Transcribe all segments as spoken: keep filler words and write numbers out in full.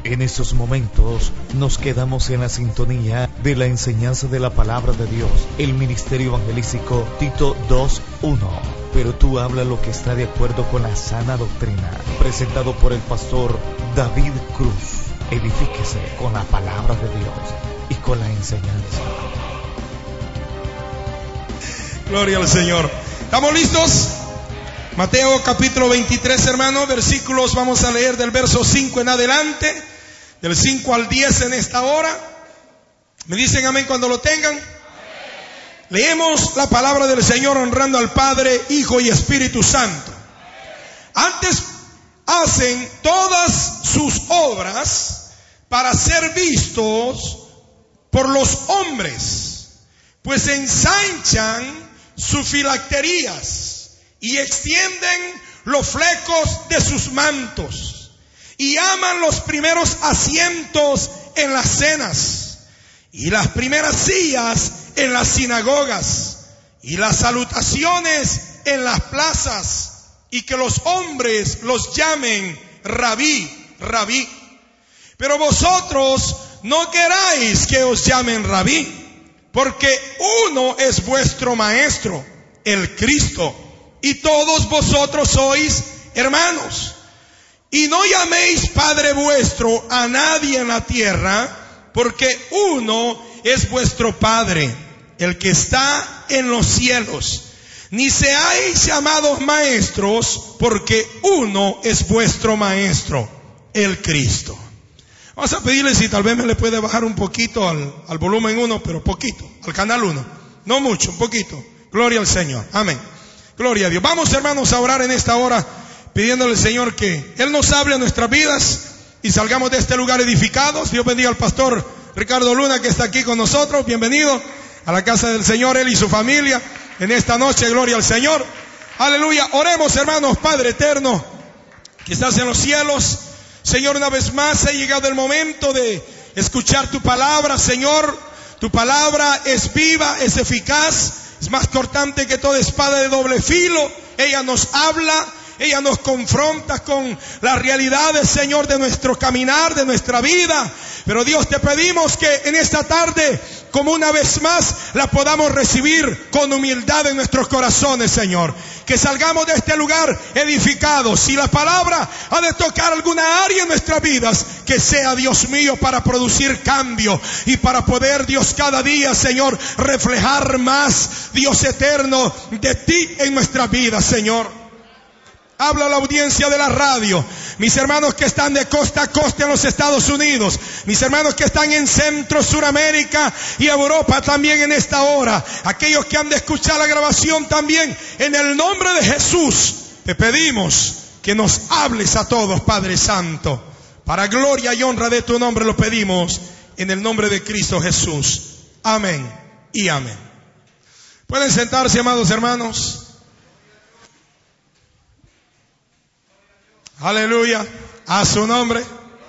En estos momentos nos quedamos en la sintonía de la enseñanza de la palabra de Dios, el ministerio evangelístico Tito dos uno. Pero tú habla lo que está de acuerdo con la sana doctrina. Presentado por el pastor David Cruz. Edifíquese con la palabra de Dios y con la enseñanza. Gloria al Señor. ¿Estamos listos? Mateo capítulo veintitrés, hermanos, versículos, vamos a leer del verso cinco en adelante, del cinco al diez en esta hora. ¿Me dicen amén cuando lo tengan? Amén. Leemos la palabra del Señor honrando al Padre, Hijo y Espíritu Santo. Antes hacen todas sus obras para ser vistos por los hombres, pues ensanchan sus filacterías y extienden los flecos de sus mantos y aman los primeros asientos en las cenas y las primeras sillas en las sinagogas y las salutaciones en las plazas, y que los hombres los llamen rabí, rabí. Pero vosotros no queráis que os llamen rabí, porque uno es vuestro maestro, el Cristo, y todos vosotros sois hermanos. Y no llaméis Padre vuestro a nadie en la tierra, porque uno es vuestro Padre, el que está en los cielos. Ni seáis llamados maestros, porque uno es vuestro maestro, el Cristo. Vamos a pedirle si tal vez me le puede bajar un poquito al, al volumen uno, pero poquito, al canal uno. No mucho, un poquito. Gloria al Señor. Amén. Gloria a Dios. Vamos, hermanos, a orar en esta hora, pidiéndole al Señor que Él nos hable a nuestras vidas y salgamos de este lugar edificados. Dios bendiga al pastor Ricardo Luna, que está aquí con nosotros. Bienvenido a la casa del Señor, él y su familia, en esta noche. Gloria al Señor. Aleluya. Oremos, hermanos. Padre eterno, que estás en los cielos, Señor, una vez más ha llegado el momento de escuchar tu palabra, Señor. Tu palabra es viva, es eficaz, es más cortante que toda espada de doble filo. Ella nos habla, ella nos confronta con las realidades, Señor, de nuestro caminar, de nuestra vida. Pero Dios, te pedimos que en esta tarde, como una vez más, la podamos recibir con humildad en nuestros corazones, Señor. Que salgamos de este lugar edificados. Si la palabra ha de tocar alguna área en nuestras vidas, que sea, Dios mío, para producir cambio y para poder, Dios, cada día, Señor, reflejar más, Dios eterno, de ti en nuestras vidas, Señor. Habla a la audiencia de la radio, mis hermanos que están de costa a costa en los Estados Unidos, mis hermanos que están en Centro, Suramérica y Europa también en esta hora, aquellos que han de escuchar la grabación también, en el nombre de Jesús, te pedimos que nos hables a todos, Padre Santo, para gloria y honra de tu nombre lo pedimos, en el nombre de Cristo Jesús. Amén y amén. Pueden sentarse, amados hermanos. Aleluya, a su nombre.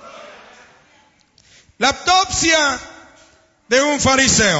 La autopsia de un fariseo.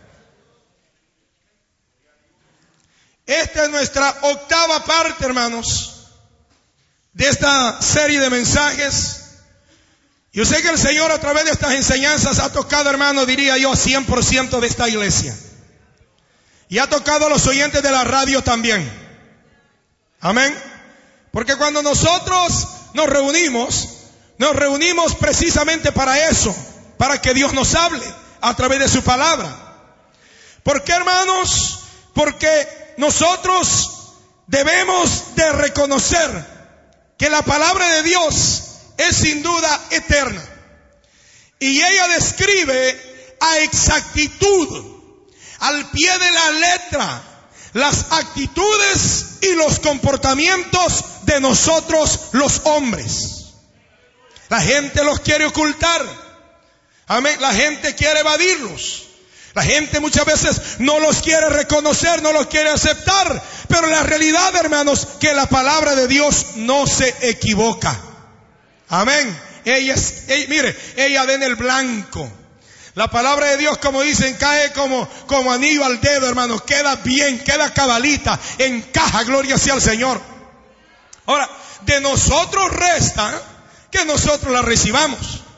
Esta es nuestra octava parte, hermanos, de esta serie de mensajes. Yo sé que el Señor a través de estas enseñanzas ha tocado, hermano, diría yo, cien por ciento de esta iglesia. Y ha tocado a los oyentes de la radio también. Amén. Porque cuando nosotros nos reunimos, nos reunimos precisamente para eso, para que Dios nos hable a través de su palabra. ¿Por qué, hermanos? Porque nosotros debemos de reconocer que la palabra de Dios es sin duda eterna. Y ella describe a exactitud, al pie de la letra, las actitudes y los comportamientos de nosotros los hombres. La gente los quiere ocultar. Amén. La gente quiere evadirlos. La gente muchas veces no los quiere reconocer, no los quiere aceptar. Pero la realidad, hermanos, que la palabra de Dios no se equivoca. Amén. Ella es, ella, mire, ella da en el blanco. La palabra de Dios, como dicen, cae como, como anillo al dedo, hermanos. Queda bien, queda cabalita, encaja, gloria sea al Señor. Ahora, de nosotros resta que nosotros la recibamos.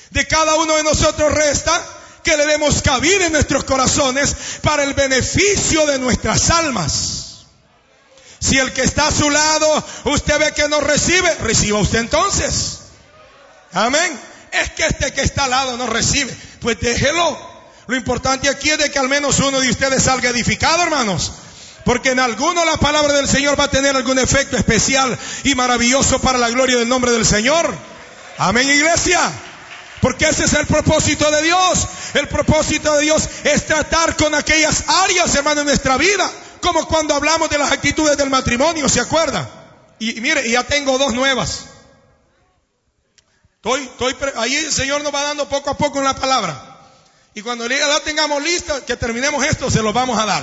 De cada uno de nosotros resta que le demos cabida en nuestros corazones para el beneficio de nuestras almas. Si el que está a su lado, usted ve que no recibe, reciba usted entonces. Amén. Es que este que está al lado no recibe, pues déjelo. Lo importante aquí es de que al menos uno de ustedes salga edificado, hermanos. Porque en alguno la palabra del Señor va a tener algún efecto especial y maravilloso para la gloria del nombre del Señor. Amén, iglesia. Porque ese es el propósito de Dios. El propósito de Dios es tratar con aquellas áreas, hermano, en nuestra vida. Como cuando hablamos de las actitudes del matrimonio, ¿se acuerda? Y, y mire, ya tengo dos nuevas. Estoy, estoy, ahí el Señor nos va dando poco a poco en la palabra. Y cuando ya la tengamos lista, que terminemos esto, se los vamos a dar.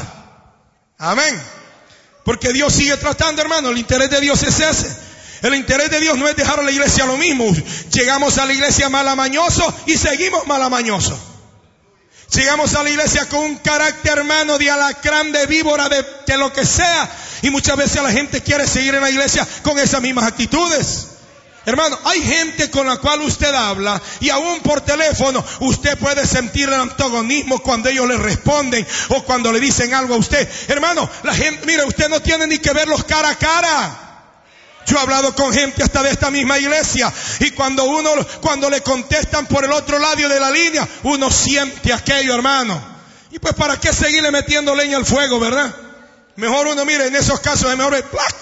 Amén. Porque Dios sigue tratando, hermano. El interés de Dios es ese. El interés de Dios no es dejar a la iglesia lo mismo. Llegamos a la iglesia malamañoso y seguimos malamañoso. Llegamos a la iglesia con un carácter, hermano, de alacrán, de víbora, de, de lo que sea. Y muchas veces la gente quiere seguir en la iglesia con esas mismas actitudes. Hermano, hay gente con la cual usted habla y aún por teléfono usted puede sentir el antagonismo cuando ellos le responden o cuando le dicen algo a usted. Hermano, la gente, mire, usted no tiene ni que verlos cara a cara. Yo he hablado con gente hasta de esta misma iglesia y cuando uno, cuando le contestan por el otro lado de la línea, uno siente aquello, hermano. Y pues para qué seguirle metiendo leña al fuego, ¿verdad? Mejor uno, mire, en esos casos es mejor, ¡plac!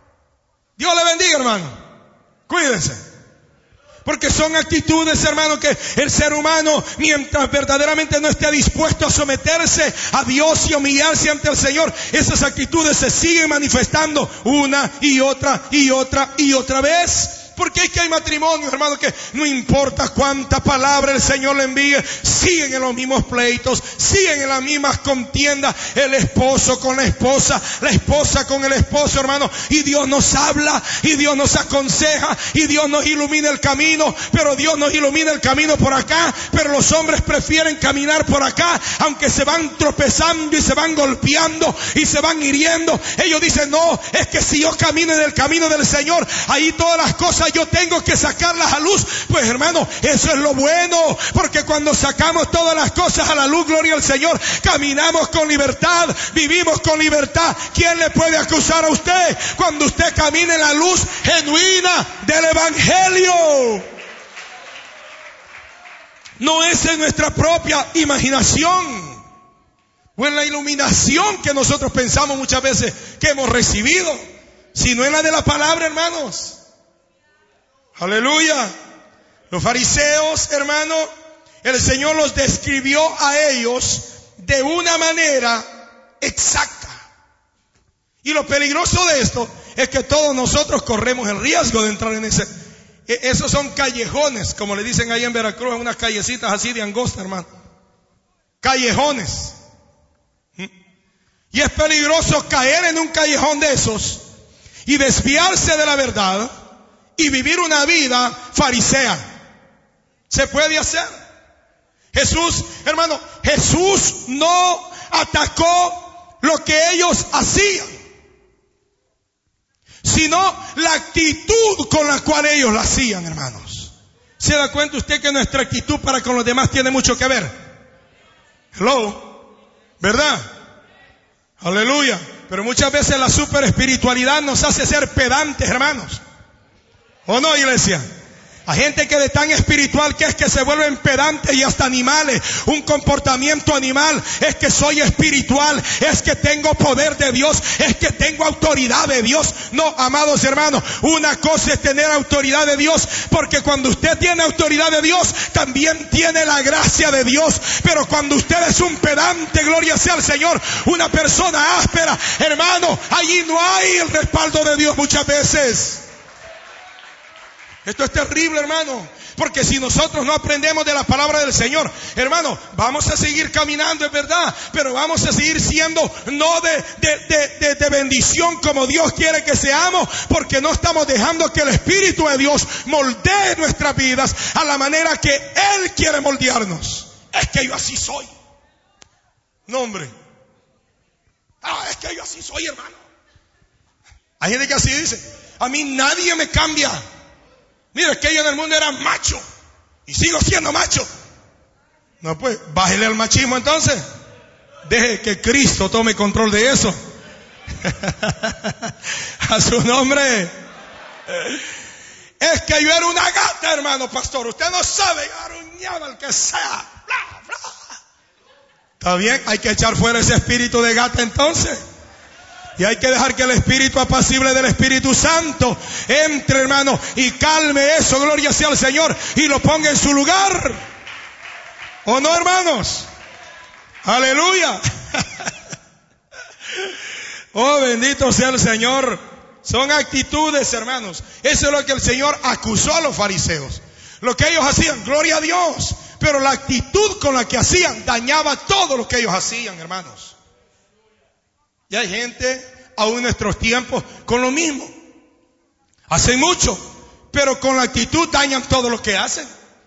Dios le bendiga, hermano. Cuídense. Porque son actitudes, hermano, que el ser humano, mientras verdaderamente no esté dispuesto a someterse a Dios y humillarse ante el Señor, esas actitudes se siguen manifestando una y otra y otra y otra vez. Porque es que hay matrimonios, hermano, que no importa cuánta palabra el Señor le envíe, siguen en los mismos pleitos, siguen en las mismas contiendas, el esposo con la esposa, la esposa con el esposo, hermano, y Dios nos habla, y Dios nos aconseja, y Dios nos ilumina el camino, pero Dios nos ilumina el camino por acá, pero los hombres prefieren caminar por acá, aunque se van tropezando y se van golpeando y se van hiriendo. Ellos dicen, no, es que si yo camino en el camino del Señor, ahí todas las cosas yo tengo que sacarlas a luz. Pues hermano, eso es lo bueno, porque cuando sacamos todas las cosas a la luz, gloria al Señor, caminamos con libertad, vivimos con libertad. ¿Quién le puede acusar a usted cuando usted camina en la luz genuina del Evangelio? No es en nuestra propia imaginación o en la iluminación que nosotros pensamos muchas veces que hemos recibido, sino en la de la palabra, hermanos. Aleluya. Los fariseos, hermano, el Señor los describió a ellos de una manera exacta. Y lo peligroso de esto es que todos nosotros corremos el riesgo de entrar en ese. Esos son callejones, como le dicen ahí en Veracruz, en unas callecitas así de angosta, hermano. Callejones. Y es peligroso caer en un callejón de esos y desviarse de la verdad y vivir una vida farisea. ¿Se puede hacer? Jesús, hermano, Jesús no atacó lo que ellos hacían, sino la actitud con la cual ellos lo hacían, hermanos. ¿Se da cuenta usted que nuestra actitud para con los demás tiene mucho que ver? Hello, ¿verdad? Aleluya. Pero muchas veces la super espiritualidad nos hace ser pedantes, hermanos. ¿O no, iglesia? Hay gente que de tan espiritual que es que se vuelven pedantes y hasta animales. Un comportamiento animal. Es que soy espiritual. Es que tengo poder de Dios. Es que tengo autoridad de Dios. No, amados hermanos. Una cosa es tener autoridad de Dios. Porque cuando usted tiene autoridad de Dios, también tiene la gracia de Dios. Pero cuando usted es un pedante, gloria sea al Señor, una persona áspera, hermano, allí no hay el respaldo de Dios muchas veces. Esto es terrible, hermano, porque si nosotros no aprendemos de la palabra del Señor, hermano, vamos a seguir caminando, es verdad, pero vamos a seguir siendo no de, de, de, de, de bendición como Dios quiere que seamos, porque no estamos dejando que el Espíritu de Dios moldee nuestras vidas a la manera que Él quiere moldearnos. Es que yo así soy. No, hombre. Ah, es que yo así soy, hermano. Hay gente que así dice, a mí nadie me cambia. Mira, que ellos en el mundo eran machos y sigo siendo macho. No, pues, bájele al machismo entonces. Deje que Cristo tome control de eso. A su nombre. Es que yo era una gata, hermano pastor. Usted no sabe, aruñaba el que sea. Bla, bla. Está bien, hay que echar fuera ese espíritu de gata entonces. Y hay que dejar que el espíritu apacible del Espíritu Santo entre, hermano, y calme eso, gloria sea al Señor, y lo ponga en su lugar. ¿O no, hermanos? Aleluya. Oh, bendito sea el Señor. Son actitudes, hermanos. Eso es lo que el Señor acusó a los fariseos. Lo que ellos hacían, gloria a Dios. Pero la actitud con la que hacían dañaba todo lo que ellos hacían, hermanos. Y hay gente, aún en nuestros tiempos, con lo mismo. Hacen mucho, pero con la actitud dañan todo lo que hacen.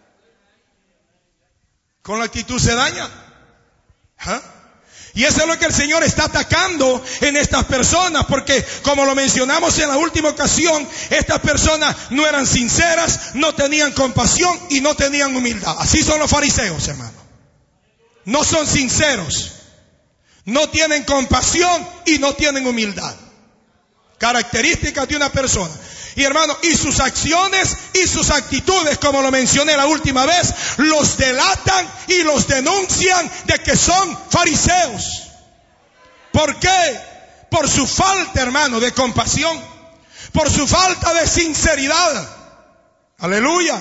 Con la actitud se daña. ¿Ah? Y eso es lo que el Señor está atacando en estas personas, porque como lo mencionamos en la última ocasión, estas personas no eran sinceras, no tenían compasión y no tenían humildad. Así son los fariseos, hermano. No son sinceros, no tienen compasión y no tienen humildad. Características de una persona. Y hermano, y sus acciones y sus actitudes, como lo mencioné la última vez, los delatan y los denuncian de que son fariseos. ¿Por qué? Por su falta, hermano, de compasión, por su falta de sinceridad. Aleluya.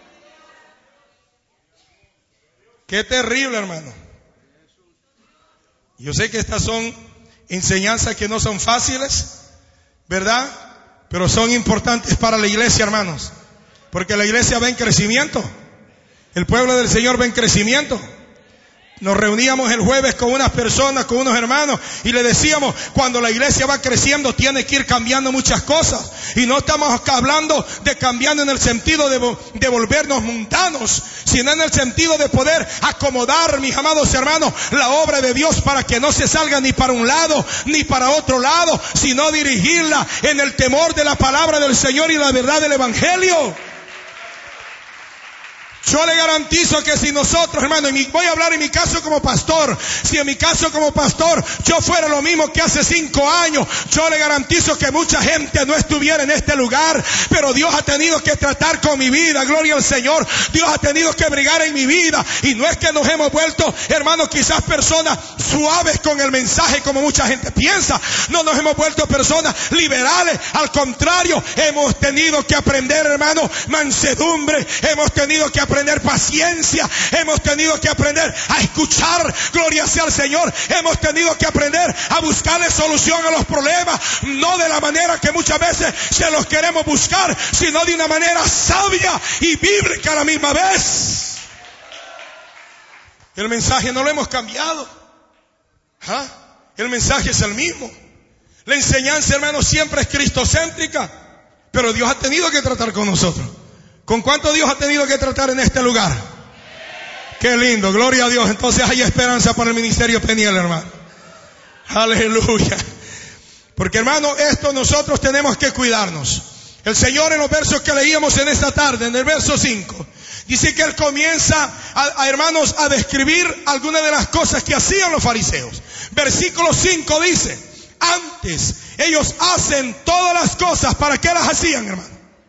Qué terrible, hermano. Yo sé que estas son enseñanzas que no son fáciles, ¿verdad? Pero son importantes para la iglesia, hermanos. Porque la iglesia va en crecimiento. El pueblo del Señor va en crecimiento. Nos reuníamos el jueves con unas personas, con unos hermanos, y le decíamos, cuando la iglesia va creciendo, tiene que ir cambiando muchas cosas. Y no estamos hablando de cambiando en el sentido de, de volvernos mundanos, sino en el sentido de poder acomodar, mis amados hermanos, la obra de Dios para que no se salga ni para un lado, ni para otro lado, sino dirigirla en el temor de la palabra del Señor y la verdad del Evangelio. Yo le garantizo que si nosotros, hermano, y voy a hablar en mi caso como pastor, si en mi caso como pastor yo fuera lo mismo que hace cinco años, yo le garantizo que mucha gente no estuviera en este lugar, pero Dios ha tenido que tratar con mi vida, gloria al Señor. Dios ha tenido que brigar en mi vida, y no es que nos hemos vuelto, hermano, quizás personas suaves con el mensaje como mucha gente piensa, no nos hemos vuelto personas liberales, al contrario, hemos tenido que aprender, hermano, mansedumbre, hemos tenido que aprender aprender paciencia, hemos tenido que aprender a escuchar, gloria sea al Señor, hemos tenido que aprender a buscarle solución a los problemas, no de la manera que muchas veces se los queremos buscar, sino de una manera sabia y bíblica a la misma vez. El mensaje no lo hemos cambiado. ¿Ah? El mensaje es el mismo. La enseñanza, hermano, siempre es cristocéntrica, pero Dios ha tenido que tratar con nosotros. ¿Con cuánto Dios ha tenido que tratar en este lugar? Qué lindo, gloria a Dios. Entonces hay esperanza para el ministerio Peniel, hermano. Aleluya. Porque, hermano, esto nosotros tenemos que cuidarnos. El Señor, en los versos que leíamos en esta tarde, en el verso cinco, dice que Él comienza a, a hermanos a describir algunas de las cosas que hacían los fariseos. Versículo cinco dice: antes ellos hacen todas las cosas. ¿Para qué las hacían, hermano?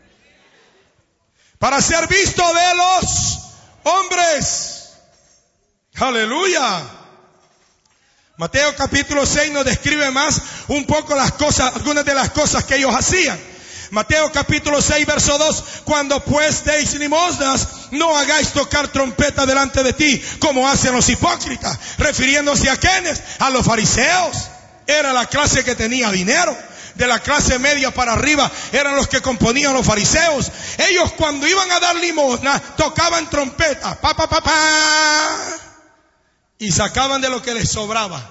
Para ser visto de los hombres. Aleluya. Mateo capítulo seis nos describe más un poco las cosas, algunas de las cosas que ellos hacían. Mateo capítulo seis verso dos: cuando pues deis limosnas, no hagáis tocar trompeta delante de ti, como hacen los hipócritas. Refiriéndose a quiénes, a los fariseos. Era la clase que tenía dinero. De la clase media para arriba eran los que componían los fariseos. Ellos, cuando iban a dar limosna, tocaban trompeta, pa, pa, pa, pa, y sacaban de lo que les sobraba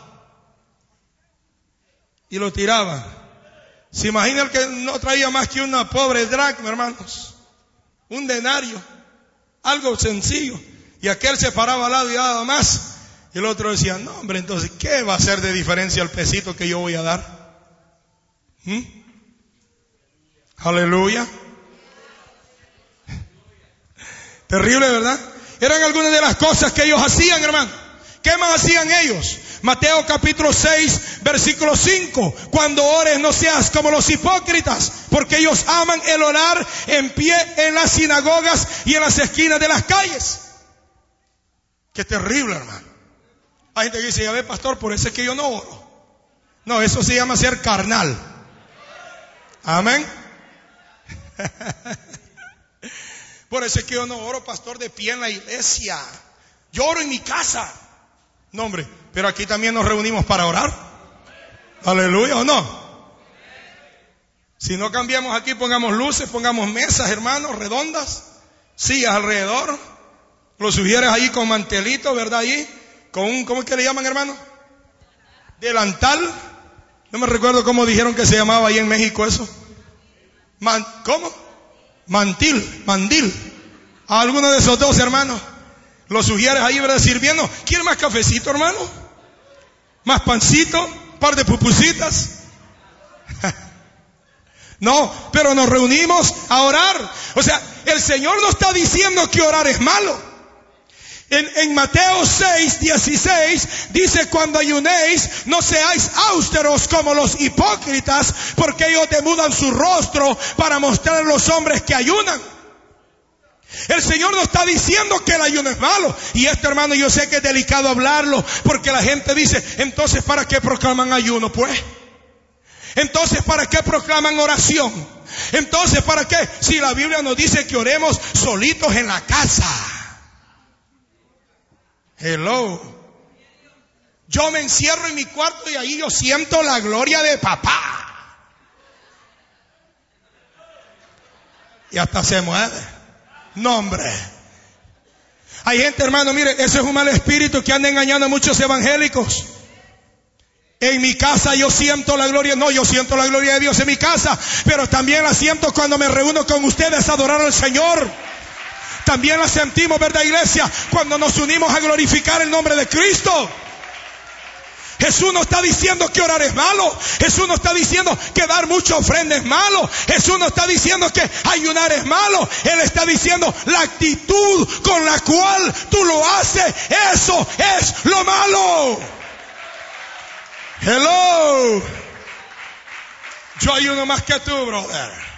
y lo tiraban. ¿Se imagina el que no traía más que una pobre dracma, hermanos? Un denario, algo sencillo, y aquel se paraba al lado y daba más, y el otro decía: no, hombre, entonces ¿qué va a hacer de diferencia el pesito que yo voy a dar? ¿Mm? Aleluya. Terrible, ¿verdad? Eran algunas de las cosas que ellos hacían, hermano. ¿Qué más hacían ellos? Mateo capítulo seis, versículo cinco. Cuando ores no seas como los hipócritas, porque ellos aman el orar en pie en las sinagogas y en las esquinas de las calles. Qué terrible, hermano. Hay gente que dice, ya ve, pastor, por eso es que yo no oro. No, eso se llama ser carnal. Amén. Por eso es que yo no oro, pastor, de pie en la iglesia. Yo oro en mi casa. No, hombre, pero aquí también nos reunimos para orar. Aleluya, ¿o no? Si no cambiamos aquí, pongamos luces, pongamos mesas, hermanos, redondas, sillas alrededor. Lo sugieres ahí con mantelito, ¿verdad? Ahí, con un, ¿cómo es que le llaman, hermano? Delantal. No me recuerdo cómo dijeron que se llamaba ahí en México eso. Man, ¿Cómo? Mantil, mandil. A alguno de esos dos, hermanos. Lo sugieres ahí, ¿verdad? Sirviendo. ¿Quiere más cafecito, hermano? ¿Más pancito? ¿Un par de pupusitas? No, pero nos reunimos a orar. O sea, el Señor no está diciendo que orar es malo. En, en Mateo seis, dieciséis dice, cuando ayunéis, no seáis austeros como los hipócritas, porque ellos demudan su rostro para mostrar a los hombres que ayunan. El Señor no está diciendo que el ayuno es malo. Y esto, hermano, yo sé que es delicado hablarlo, porque la gente dice, entonces ¿para qué proclaman ayuno? Pues, entonces ¿para qué proclaman oración? Entonces ¿para qué? Si la Biblia nos dice que oremos solitos en la casa. Hello. Yo me encierro en mi cuarto y ahí yo siento la gloria de papá. Y hasta se mueve. No, hombre. Hay gente, hermano, mire, ese es un mal espíritu que anda engañando a muchos evangélicos. En mi casa yo siento la gloria. No, yo siento la gloria de Dios en mi casa, pero también la siento cuando me reúno con ustedes a adorar al Señor. También la sentimos, ¿verdad, iglesia? Cuando nos unimos a glorificar el nombre de Cristo. Jesús no está diciendo que orar es malo. Jesús no está diciendo que dar mucha ofrenda es malo. Jesús no está diciendo que ayunar es malo. Él está diciendo la actitud con la cual tú lo haces. Eso es lo malo. Hello. Yo ayuno más que tú, brother.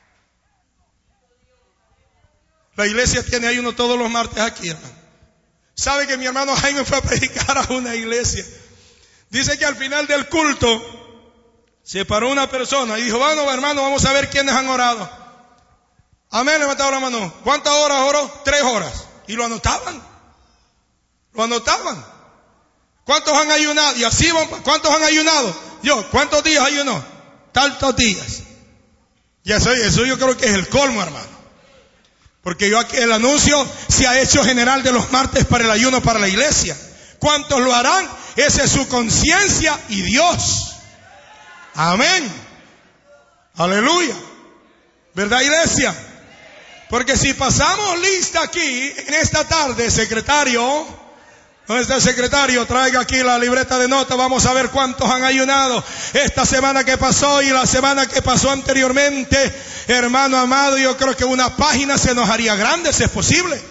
La iglesia tiene ayuno todos los martes aquí, hermano. ¿Sabe que mi hermano Jaime fue a predicar a una iglesia? Dice que al final del culto se paró una persona y dijo, bueno, hermano, vamos a ver quiénes han orado. Amén, levantado la mano. ¿Cuántas horas oró? Tres horas. Y lo anotaban. Lo anotaban. ¿Cuántos han ayunado? Y así van. ¿Cuántos han ayunado? Yo, ¿cuántos días ayunó? Tantos días. Y eso, eso yo creo que es el colmo, hermano. Porque yo aquí, el anuncio se ha hecho general de los martes para el ayuno para la iglesia. ¿Cuántos lo harán? Esa es su conciencia y Dios. Amén. Aleluya. ¿Verdad, iglesia? Porque si pasamos lista aquí en esta tarde, secretario, ¿dónde está el secretario? Traiga aquí la libreta de notas. Vamos a ver cuántos han ayunado esta semana que pasó y la semana que pasó anteriormente. Hermano amado, yo creo que una página se nos haría grande si es posible.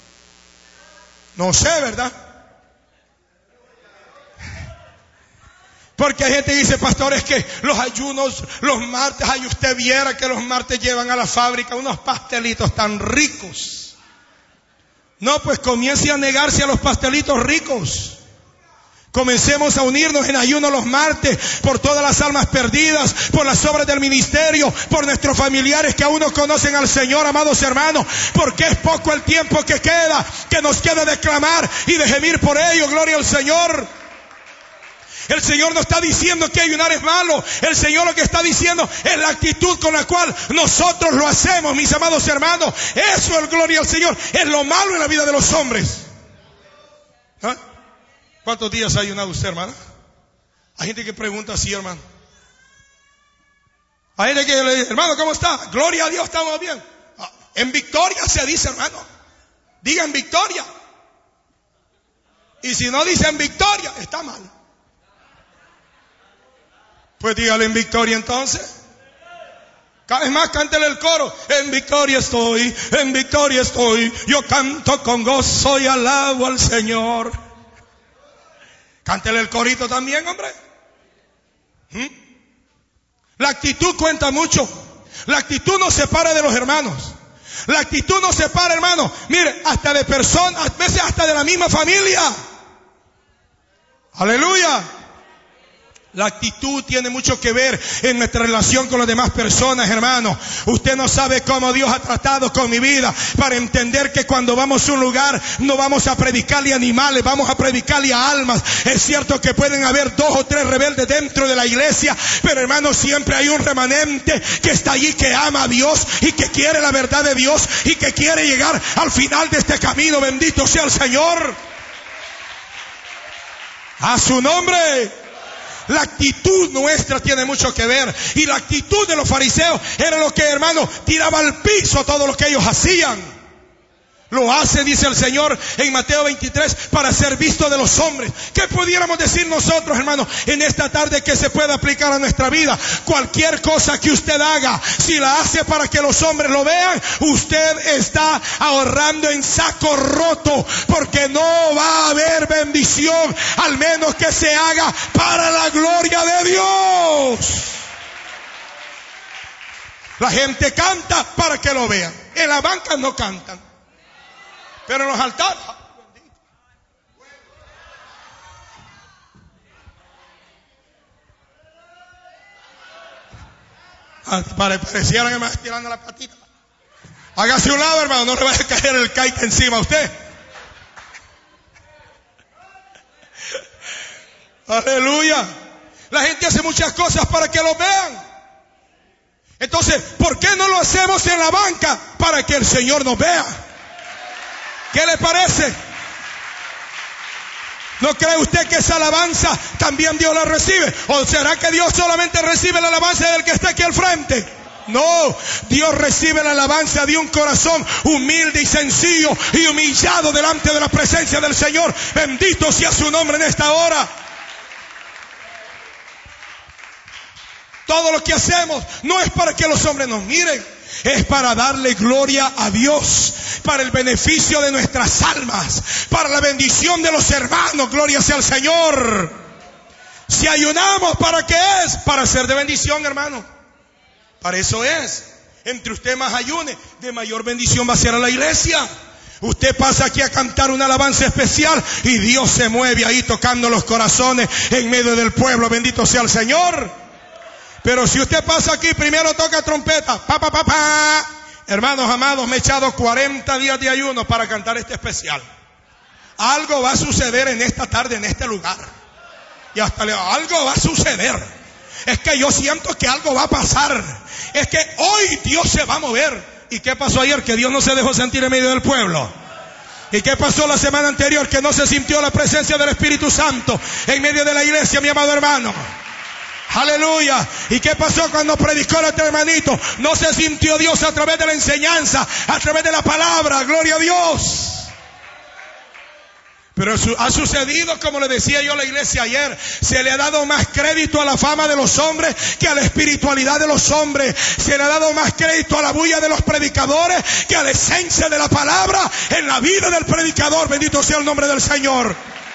No sé, ¿verdad? Porque hay gente que dice, pastor, es que los ayunos, los martes, ay, usted viera que los martes llevan a la fábrica unos pastelitos tan ricos. No, pues comience a negarse a los pastelitos ricos. Comencemos a unirnos en ayuno los martes por todas las almas perdidas, por las obras del ministerio, por nuestros familiares que aún no conocen al Señor, amados hermanos, porque es poco el tiempo que queda, que nos queda de clamar y de gemir por ello. Gloria al Señor. El Señor no está diciendo que ayunar es malo. El Señor lo que está diciendo es la actitud con la cual nosotros lo hacemos, mis amados hermanos. Eso es gloria al Señor. Es lo malo en la vida de los hombres. ¿Ah? ¿Cuántos días ha ayunado usted, hermano? Hay gente que pregunta así, hermano. Hay gente que le dice, hermano, ¿cómo está? Gloria a Dios, estamos bien. En victoria se dice, hermano. Diga en victoria. Y si no dice en victoria, está mal. Pues dígale en victoria entonces. Es más, cántele el coro. En victoria estoy, en victoria estoy. Yo canto con gozo y alabo al Señor. Cántele el corito también, hombre. ¿Mm? La actitud cuenta mucho. La actitud nos separa de los hermanos. La actitud nos separa, hermano. Mire, hasta de personas, a veces hasta de la misma familia. Aleluya. La actitud tiene mucho que ver en nuestra relación con las demás personas, hermano. Usted no sabe cómo Dios ha tratado con mi vida para entender que cuando vamos a un lugar no vamos a predicarle a animales, vamos a predicarle a almas. Es cierto que pueden haber dos o tres rebeldes dentro de la iglesia, pero hermano, siempre hay un remanente que está allí, que ama a Dios y que quiere la verdad de Dios y que quiere llegar al final de este camino. Bendito sea el Señor. A su nombre. La actitud nuestra tiene mucho que ver. Y la actitud de los fariseos era lo que, hermano, tiraba al piso todo lo que ellos hacían. Lo hace, dice el Señor en Mateo veintitrés, para ser visto de los hombres. ¿Qué pudiéramos decir nosotros, hermano, en esta tarde que se pueda aplicar a nuestra vida? Cualquier cosa que usted haga, si la hace para que los hombres lo vean, usted está ahorrando en saco roto, porque no va a haber bendición, al menos que se haga para la gloria de Dios. La gente canta para que lo vean. En la banca no cantan, pero en los altares. Pareciera que me está tirando la patita. Hágase un lado, hermano, no le vaya a caer el kite encima a usted. Aleluya. La gente hace muchas cosas para que lo vean. Entonces, ¿por qué no lo hacemos en la banca? Para que el Señor nos vea. ¿Qué le parece? ¿No cree usted que esa alabanza también Dios la recibe? ¿O será que Dios solamente recibe la alabanza del que está aquí al frente? No, Dios recibe la alabanza de un corazón humilde y sencillo y humillado delante de la presencia del Señor. Bendito sea su nombre en esta hora. Todo lo que hacemos no es para que los hombres nos miren, es para darle gloria a Dios, para el beneficio de nuestras almas, para la bendición de los hermanos. Gloria sea al Señor. Si ayunamos, ¿para qué es? Para ser de bendición, hermano. Para eso es. Entre usted más ayune, de mayor bendición va a ser a la iglesia. Usted pasa aquí a cantar una alabanza especial y Dios se mueve ahí tocando los corazones en medio del pueblo. Bendito sea el Señor. Pero si usted pasa aquí, primero toca trompeta, pa, pa, pa, pa. Hermanos amados, me he echado cuarenta días de ayuno para cantar este especial. Algo va a suceder en esta tarde, en este lugar. Y hasta le algo va a suceder. Es que yo siento que algo va a pasar. Es que hoy Dios se va a mover. ¿Y qué pasó ayer? Que Dios no se dejó sentir en medio del pueblo. ¿Y qué pasó la semana anterior? Que no se sintió la presencia del Espíritu Santo en medio de la iglesia, mi amado hermano. Aleluya. ¿Y qué pasó cuando predicó el otro hermanito? No se sintió Dios a través de la enseñanza, a través de la palabra. Gloria a Dios. Pero ha sucedido, como le decía yo a la iglesia ayer, se le ha dado más crédito a la fama de los hombres que a la espiritualidad de los hombres. Se le ha dado más crédito a la bulla de los predicadores que a la esencia de la palabra en la vida del predicador. Bendito sea el nombre del Señor.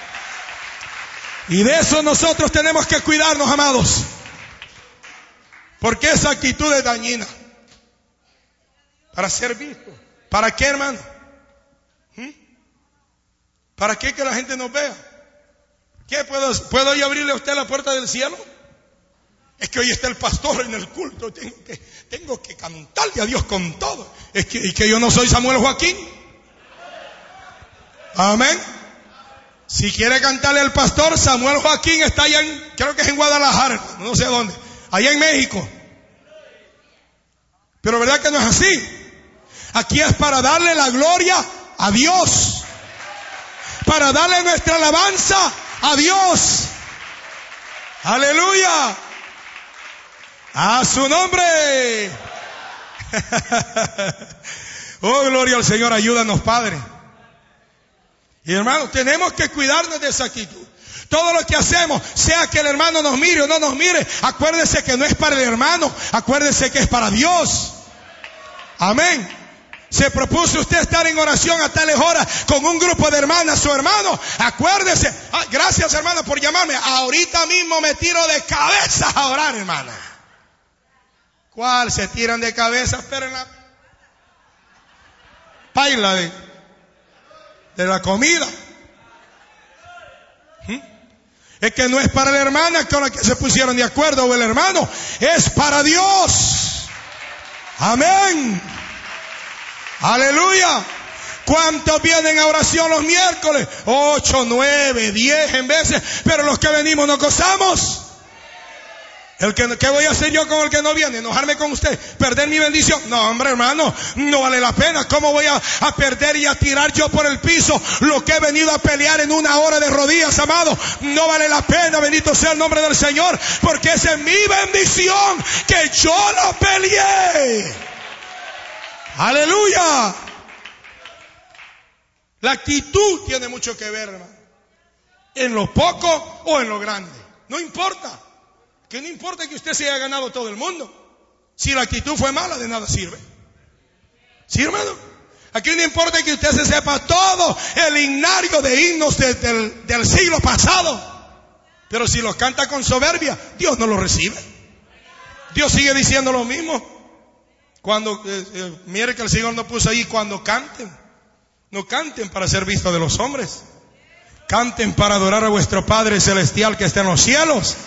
Y de eso nosotros tenemos que cuidarnos, amados. Porque esa actitud es dañina. Para ser visto. ¿Para qué, hermano? ¿Mm? ¿Para qué que la gente nos vea? ¿Qué puedo, puedo yo abrirle a usted la puerta del cielo? Es que hoy está el pastor en el culto. Tengo que, tengo que cantarle a Dios con todo. Es que, y que yo no soy Samuel Joaquín. Amén. Si quiere cantarle al pastor, Samuel Joaquín está allá en, creo que es en Guadalajara, no sé dónde, allá en México. Pero verdad que no es así. Aquí es para darle la gloria a Dios, para darle nuestra alabanza a Dios. Aleluya. A su nombre. Oh, gloria al Señor. Ayúdanos, Padre. Y hermanos, tenemos que cuidarnos de esa actitud. Todo lo que hacemos, sea que el hermano nos mire o no nos mire, acuérdese que no es para el hermano, acuérdese que es para Dios. Amén. Se propuso usted estar en oración a tales horas con un grupo de hermanas o hermanos. Acuérdese. Ah, gracias, hermana, por llamarme. Ahorita mismo me tiro de cabeza a orar, hermana. ¿Cuál? Se tiran de cabeza, pero en la paila de, de la comida. ¿Mm? Es que no es para la hermana con la que se pusieron de acuerdo o el hermano. Es para Dios. Amén. Aleluya. ¿Cuántos vienen a oración los miércoles? Ocho, nueve, diez en veces. Pero los que venimos nos gozamos. El que, ¿qué voy a hacer yo con el que no viene? ¿Enojarme con usted? ¿Perder mi bendición? No, hombre, hermano, no vale la pena. ¿Cómo voy a, a perder y a tirar yo por el piso lo que he venido a pelear en una hora de rodillas, amado? No vale la pena, bendito sea el nombre del Señor, porque esa es mi bendición, que yo la peleé. Aleluya. La actitud tiene mucho que ver, hermano, en lo poco o en lo grande. No importa. Que no importa que usted se haya ganado todo el mundo. Si la actitud fue mala, de nada sirve. ¿Sí, hermano? Aquí no importa que usted se sepa todo el himnario de himnos de, del, del siglo pasado, pero si los canta con soberbia, Dios no los recibe. Dios sigue diciendo lo mismo. Cuando, eh, eh, mire que el Señor nos puso ahí, cuando canten, no canten para ser vistos de los hombres. Canten para adorar a vuestro Padre Celestial que está en los cielos.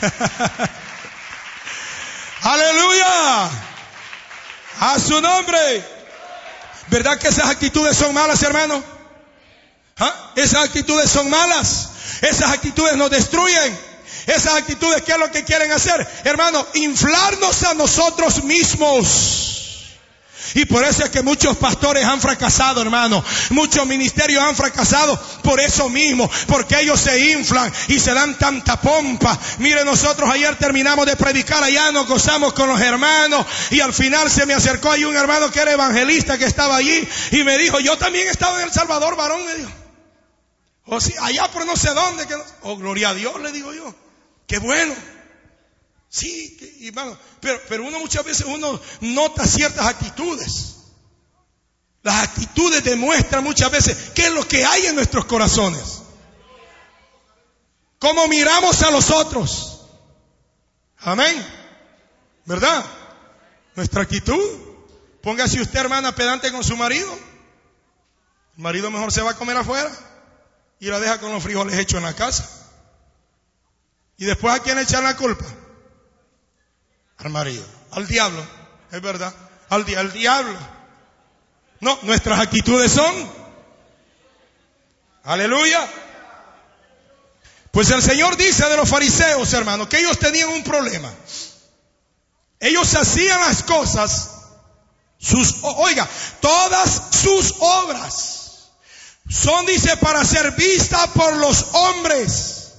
Aleluya, a su nombre. ¿Verdad que esas actitudes son malas, hermano? ¿Ah? Esas actitudes son malas. Esas actitudes nos destruyen. Esas actitudes, ¿qué es lo que quieren hacer? Hermano, inflarnos a nosotros mismos. Y por eso es que muchos pastores han fracasado, hermano. Muchos ministerios han fracasado por eso mismo, porque ellos se inflan y se dan tanta pompa. Mire, nosotros ayer terminamos de predicar allá, nos gozamos con los hermanos, y al final se me acercó ahí un hermano que era evangelista, que estaba allí, y me dijo, yo también estaba en El Salvador, varón, me dijo. O sí, allá por no sé dónde. Que no... Oh, gloria a Dios, le digo yo. Qué bueno. Sí, que, hermano, pero, pero uno muchas veces uno nota ciertas actitudes. Las actitudes demuestran muchas veces qué es lo que hay en nuestros corazones. Cómo miramos a los otros. Amén. ¿Verdad? Nuestra actitud. Póngase usted, hermana, pedante con su marido. El marido mejor se va a comer afuera y la deja con los frijoles hechos en la casa. Y después, ¿a quién echan la culpa? Al marido, al diablo, es verdad, al, di- al diablo. No, nuestras actitudes son. Aleluya. Pues el Señor dice de los fariseos, hermanos, que ellos tenían un problema. Ellos hacían las cosas, sus, oiga, todas sus obras son, dice, para ser vistas por los hombres.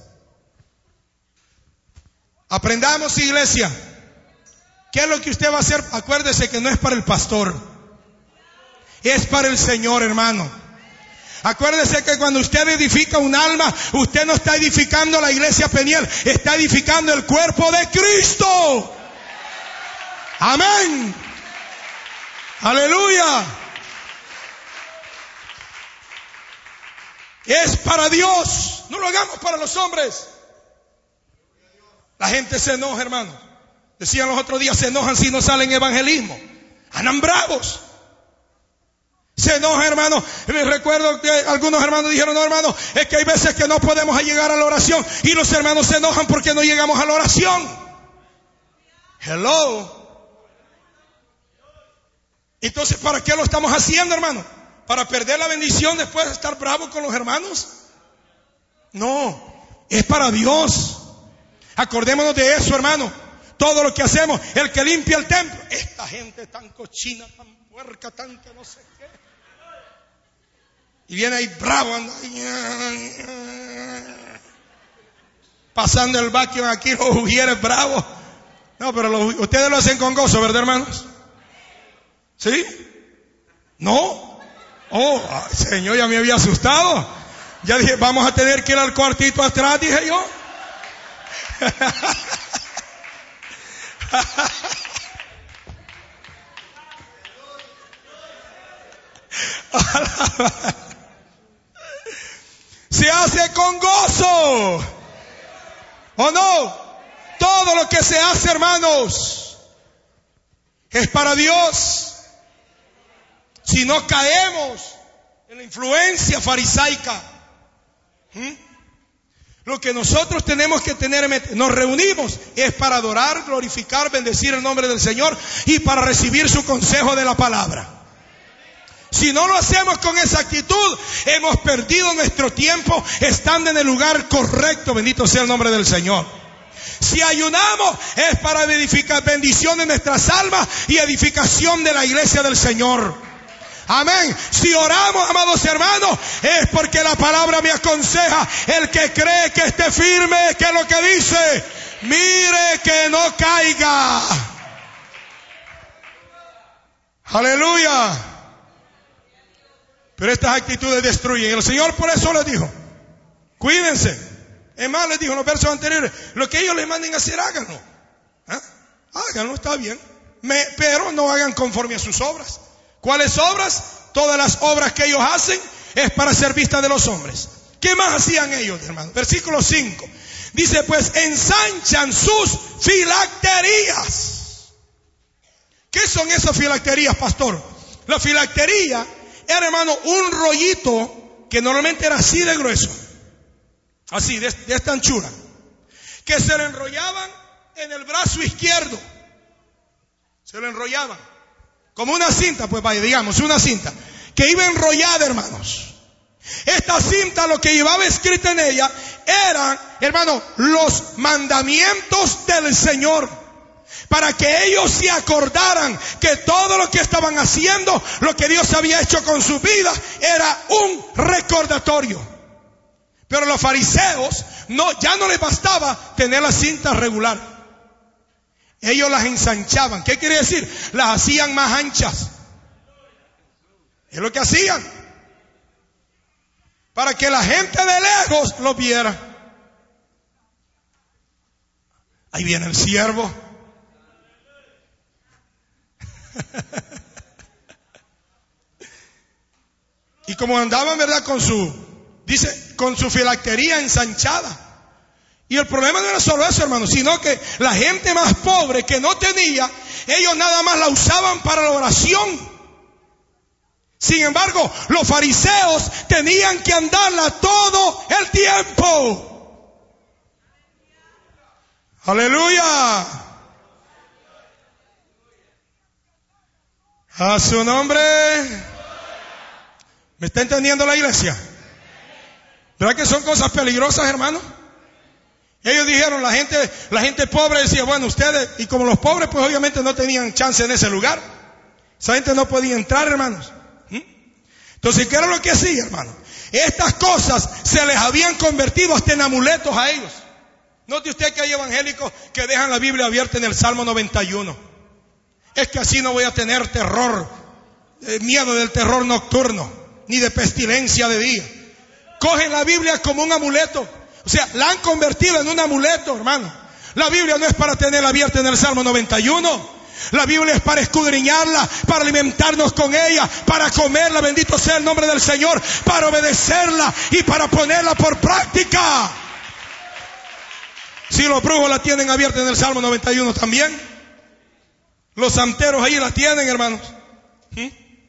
Aprendamos, iglesia. ¿Qué es lo que usted va a hacer? Acuérdese que no es para el pastor, es para el Señor, hermano. Acuérdese que cuando usted edifica un alma, usted no está edificando la iglesia Peniel, está edificando el cuerpo de Cristo. Amén. Aleluya. Es para Dios, no lo hagamos para los hombres. La gente se enoja, hermano. Decían los otros días, se enojan si no salen evangelismo. Andan bravos. Se enojan, hermano. Me recuerdo que algunos hermanos dijeron, no, hermano, es que hay veces que no podemos llegar a la oración. Y los hermanos se enojan porque no llegamos a la oración. Hello. Entonces, ¿para qué lo estamos haciendo, hermano? ¿Para perder la bendición después de estar bravos con los hermanos? No, es para Dios. Acordémonos de eso, hermano. Todo lo que hacemos, el que limpia el templo, esta gente tan cochina, tan puerca, tan que no sé qué. Y viene ahí bravo, anda ahí, pasando el vacuum aquí, los ujieres bravos. No, pero los, ustedes lo hacen con gozo, ¿verdad, hermanos? ¿Sí? ¿No? Oh, Señor, ya me había asustado. Ya dije, vamos a tener que ir al cuartito atrás, dije yo. Se hace con gozo, ¿o no? Todo lo que se hace, hermanos, es para Dios. Si no caemos en la influencia farisaica, ¿Mm? lo que nosotros tenemos que tener, nos reunimos, es para adorar, glorificar, bendecir el nombre del Señor y para recibir su consejo de la palabra. Si no lo hacemos con esa actitud, hemos perdido nuestro tiempo estando en el lugar correcto. Bendito sea el nombre del Señor. Si ayunamos, es para edificar bendición en nuestras almas y edificación de la iglesia del Señor. Amén. Si oramos, amados hermanos, es porque la palabra me aconseja: el que cree que esté firme, que es lo que dice, mire que no caiga. Aleluya. Pero estas actitudes destruyen. El Señor por eso les dijo: cuídense. Es más, les dijo en los versos anteriores: lo que ellos les manden a hacer, háganlo. ¿Ah? Háganlo, está bien. Me, pero no hagan conforme a sus obras. ¿Cuáles obras? Todas las obras que ellos hacen es para ser vista de los hombres. ¿Qué más hacían ellos, hermano? Versículo cinco. Dice, pues ensanchan sus filacterías. ¿Qué son esas filacterías, pastor? La filactería era, hermano, un rollito que normalmente era así de grueso, así, de, de esta anchura, que se le enrollaban en el brazo izquierdo. Se lo enrollaban como una cinta, pues vaya, digamos, una cinta que iba enrollada, hermanos. Esta cinta, lo que llevaba escrito en ella eran, hermano, los mandamientos del Señor, para que ellos se acordaran que todo lo que estaban haciendo, lo que Dios había hecho con su vida, era un recordatorio. Pero los fariseos, no, ya no les bastaba tener la cinta regular. Ellos las ensanchaban. ¿Qué quiere decir? Las hacían más anchas. Es lo que hacían, para que la gente de lejos lo viera. Ahí viene el siervo. Y como andaban, ¿verdad? Con su, dice, con su filactería ensanchada. Y el problema no era solo eso, hermano, sino que la gente más pobre que no tenía, ellos nada más la usaban para la oración. Sin embargo, los fariseos tenían que andarla todo el tiempo. Aleluya. A su nombre. ¿Me está entendiendo la iglesia? ¿Verdad que son cosas peligrosas, hermano? Ellos dijeron, la gente, la gente pobre decía, bueno, ustedes, y como los pobres pues obviamente no tenían chance en ese lugar, esa gente no podía entrar, hermanos. ¿Mm? Entonces, ¿qué era lo que hacía, hermano? Estas cosas se les habían convertido hasta en amuletos a ellos. Note usted que hay evangélicos que dejan la Biblia abierta en el Salmo noventa y uno. Es que así no voy a tener terror, eh, miedo del terror nocturno, ni de pestilencia de día. Cogen la Biblia como un amuleto. O sea, la han convertido en un amuleto, hermano. La Biblia no es para tenerla abierta en el Salmo noventa y uno. La Biblia es para escudriñarla, para alimentarnos con ella, para comerla, bendito sea el nombre del Señor, para obedecerla y para ponerla por práctica. Si los brujos la tienen abierta en el Salmo noventa y uno también. Los santeros ahí la tienen, hermanos. ¿Mm?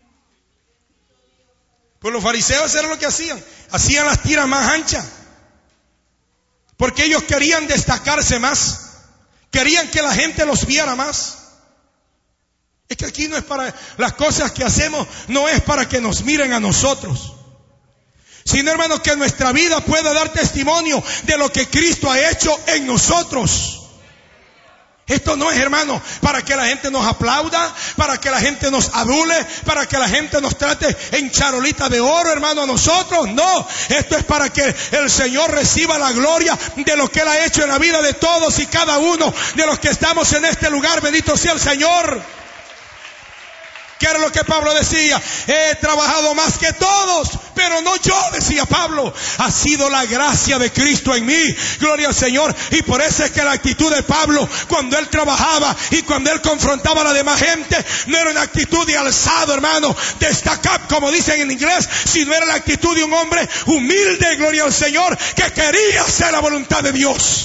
Pues los fariseos era lo que hacían. Hacían las tiras más anchas. Porque ellos querían destacarse más. Querían que la gente los viera más. Es que aquí no es para, las cosas que hacemos no es para que nos miren a nosotros, sino, hermanos, que nuestra vida pueda dar testimonio de lo que Cristo ha hecho en nosotros. Esto no es, hermano, para que la gente nos aplauda, para que la gente nos adule, para que la gente nos trate en charolita de oro, hermano, a nosotros. No, esto es para que el Señor reciba la gloria de lo que Él ha hecho en la vida de todos y cada uno de los que estamos en este lugar. Bendito sea el Señor. ¿Qué era lo que Pablo decía? He trabajado más que todos, pero no yo, decía Pablo. Ha sido la gracia de Cristo en mí. Gloria al Señor. Y por eso es que la actitud de Pablo, cuando él trabajaba y cuando él confrontaba a la demás gente, no era una actitud de alzado, hermano, de stack up, como dicen en inglés, sino era la actitud de un hombre humilde, gloria al Señor, que quería hacer la voluntad de Dios.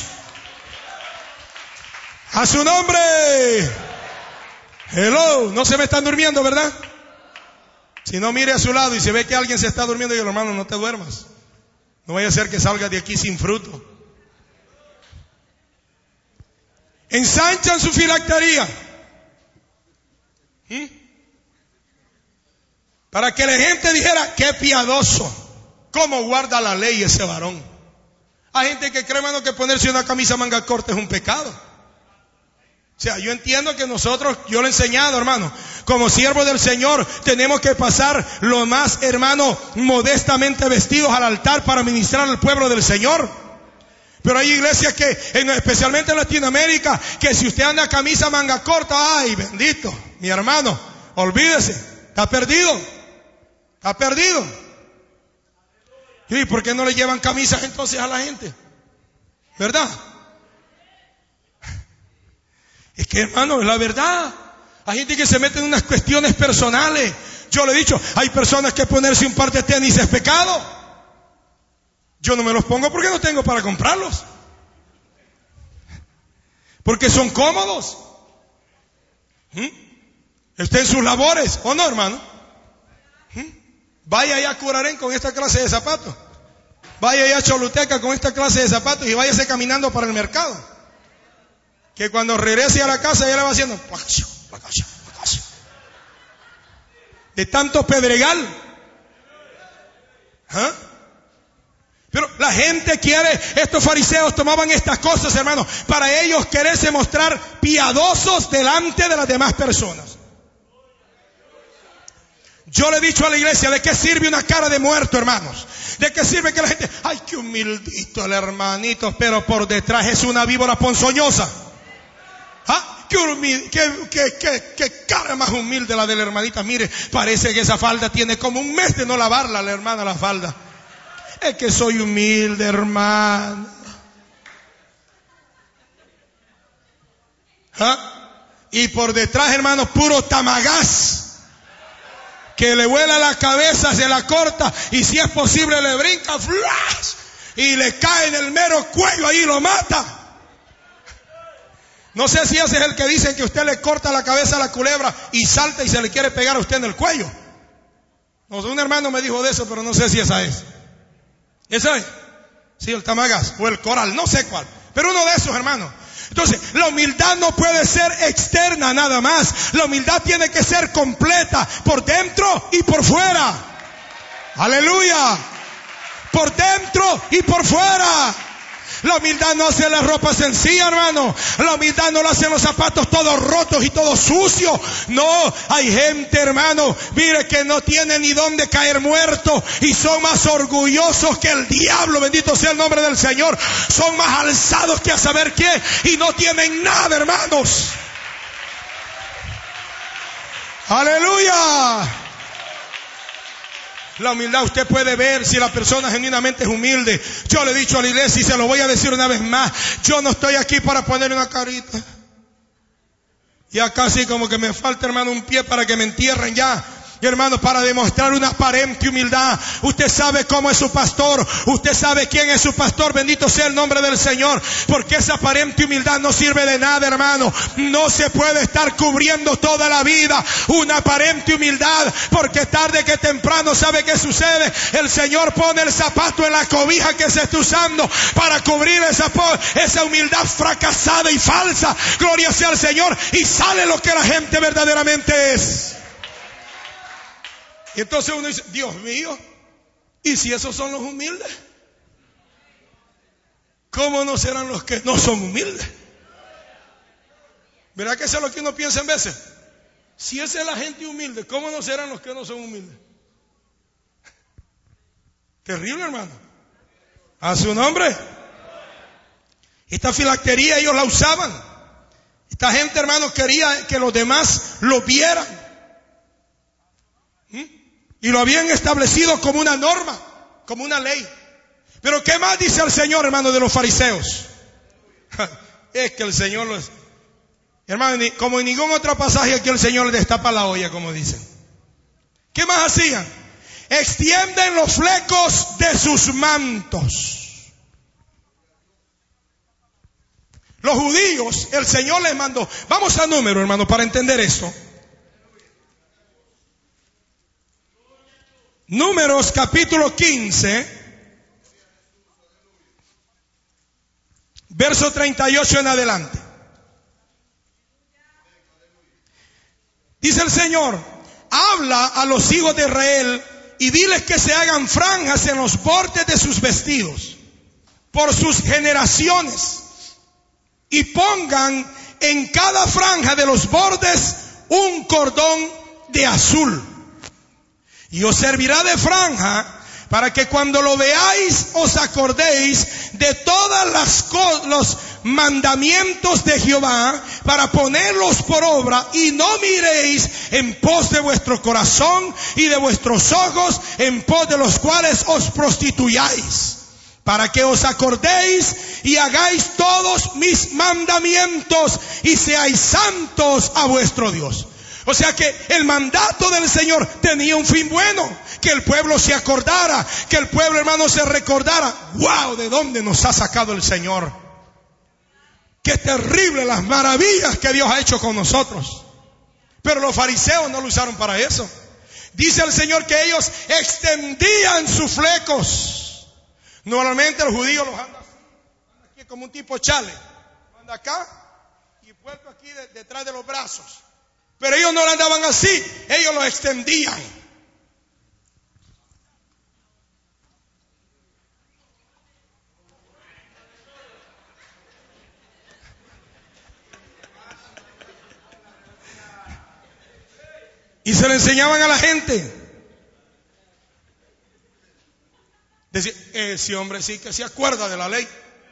A su nombre. Hello, no se me están durmiendo, ¿verdad? Si no, mire a su lado y se ve que alguien se está durmiendo, y el hermano, no te duermas. No vaya a ser que salgas de aquí sin fruto. Ensanchan su filactería. ¿Mm? Para que la gente dijera, qué piadoso, cómo guarda la ley ese varón. Hay gente que cree, hermano, que ponerse una camisa manga corta es un pecado. O sea, yo entiendo que nosotros, yo lo he enseñado, hermano, como siervos del Señor, tenemos que pasar lo más, hermano, modestamente vestidos al altar para ministrar al pueblo del Señor. Pero hay iglesias que, especialmente en Latinoamérica, que si usted anda camisa manga corta, ay, bendito, mi hermano, olvídese, está perdido, está perdido. ¿Y por qué no le llevan camisas entonces a la gente? ¿Verdad? Es que, hermano, es la verdad. Hay gente que se mete en unas cuestiones personales. Yo le he dicho, hay personas que ponerse un par de tenis es pecado. Yo no me los pongo porque no tengo para comprarlos. Porque son cómodos. ¿Mm? Está en sus labores, ¿o no, hermano? ¿Mm? Vaya allá a Curarén con esta clase de zapatos. Vaya allá a Choluteca con esta clase de zapatos y váyase caminando para el mercado. Que cuando regrese a la casa ya le va haciendo de tanto pedregal. ¿Ah? Pero la gente quiere, estos fariseos tomaban estas cosas, hermano, para ellos quererse mostrar piadosos delante de las demás personas. Yo le he dicho a la iglesia, ¿de qué sirve una cara de muerto, hermanos? ¿De qué sirve que la gente, ay, qué humildito el hermanito, pero por detrás es una víbora ponzoñosa? ¿Ah? ¿Qué, humilde, qué, qué, qué, qué cara más humilde la de la hermanita. Mire, parece que esa falda tiene como un mes de no lavarla, la hermana, la falda. Es que soy humilde, hermana. ¿Ah? Y por detrás, hermanos, puro tamagás, que le vuela la cabeza, se la corta y si es posible le brinca, flash, y le cae en el mero cuello, ahí lo mata. No sé si ese es el que dicen que usted le corta la cabeza a la culebra y salta y se le quiere pegar a usted en el cuello. No sé, un hermano me dijo de eso, pero no sé si esa es. ¿Esa es? Sí, el tamagás o el coral, no sé cuál. Pero uno de esos, hermano. Entonces, la humildad no puede ser externa nada más. La humildad tiene que ser completa por dentro y por fuera. Aleluya. Por dentro y por fuera. La humildad no hace la ropa sencilla, hermano. La humildad no lo hacen los zapatos todos rotos y todos sucios. No, hay gente, hermano, mire, que no tiene ni dónde caer muerto y son más orgullosos que el diablo, bendito sea el nombre del Señor. Son más alzados que a saber qué y no tienen nada, hermanos. Aleluya. La humildad, usted puede ver si la persona genuinamente es humilde. Yo le he dicho a la iglesia y se lo voy a decir una vez más. Yo no estoy aquí para poner una carita. Ya casi como que me falta, hermano, un pie para que me entierren ya. Y hermano, para demostrar una aparente humildad. Usted sabe cómo es su pastor. Usted sabe quién es su pastor. Bendito sea el nombre del Señor. Porque esa aparente humildad no sirve de nada, hermano. No se puede estar cubriendo toda la vida una aparente humildad. Porque tarde que temprano, ¿sabe qué sucede? El Señor pone el zapato en la cobija que se está usando para cubrir esa, esa humildad fracasada y falsa. Gloria sea al Señor. Y sale lo que la gente verdaderamente es. Y entonces uno dice, Dios mío, ¿y si esos son los humildes? ¿Cómo no serán los que no son humildes? ¿Verdad que eso es lo que uno piensa en veces? Si esa es la gente humilde, ¿cómo no serán los que no son humildes? Terrible, hermano. A su nombre. Esta filactería ellos la usaban. Esta gente, hermano, quería que los demás lo vieran. Y lo habían establecido como una norma, como una ley. Pero ¿qué más dice el Señor, hermano, de los fariseos? Es que el Señor los... Hermano, como en ningún otro pasaje aquí el Señor les destapa la olla, como dicen. ¿Qué más hacían? Extienden los flecos de sus mantos. Los judíos, el Señor les mandó. Vamos a número, hermano, para entender esto. Números capítulo quince, verso treinta y ocho en adelante. Dice el Señor: habla a los hijos de Israel y diles que se hagan franjas en los bordes de sus vestidos por sus generaciones, y pongan en cada franja de los bordes un cordón de azul, y os servirá de franja para que cuando lo veáis os acordéis de todas las cosas, los mandamientos de Jehová, para ponerlos por obra, y no miréis en pos de vuestro corazón y de vuestros ojos, en pos de los cuales os prostituyáis, para que os acordéis y hagáis todos mis mandamientos y seáis santos a vuestro Dios. O sea que el mandato del Señor tenía un fin bueno, que el pueblo se acordara, que el pueblo, hermano, se recordara. ¡Wow! ¿De dónde nos ha sacado el Señor? ¡Qué terrible las maravillas que Dios ha hecho con nosotros! Pero los fariseos no lo usaron para eso. Dice el Señor que ellos extendían sus flecos. Normalmente los judíos los andan así, andan aquí como un tipo chale, anda acá y puesto aquí de, detrás de los brazos. Pero ellos no lo andaban así, ellos lo extendían. Y se le enseñaban a la gente. Decir, ese hombre sí que se acuerda de la ley.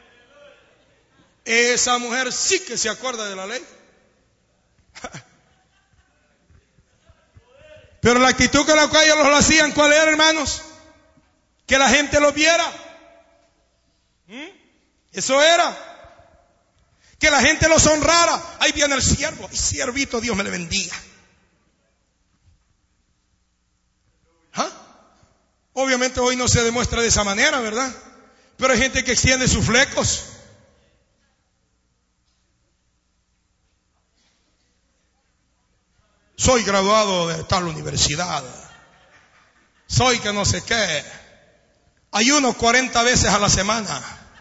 Esa mujer sí que se acuerda de la ley. Pero la actitud con la cual ellos lo hacían, ¿cuál era, hermanos? Que la gente lo viera. ¿Mm? Eso era. Que la gente los honrara. Ahí viene el siervo. Ay, siervito, Dios me le bendiga. ¿Ah? Obviamente hoy no se demuestra de esa manera, ¿verdad? Pero hay gente que extiende sus flecos. Soy graduado de tal universidad. Soy que no sé qué. Ayuno cuarenta veces a la semana.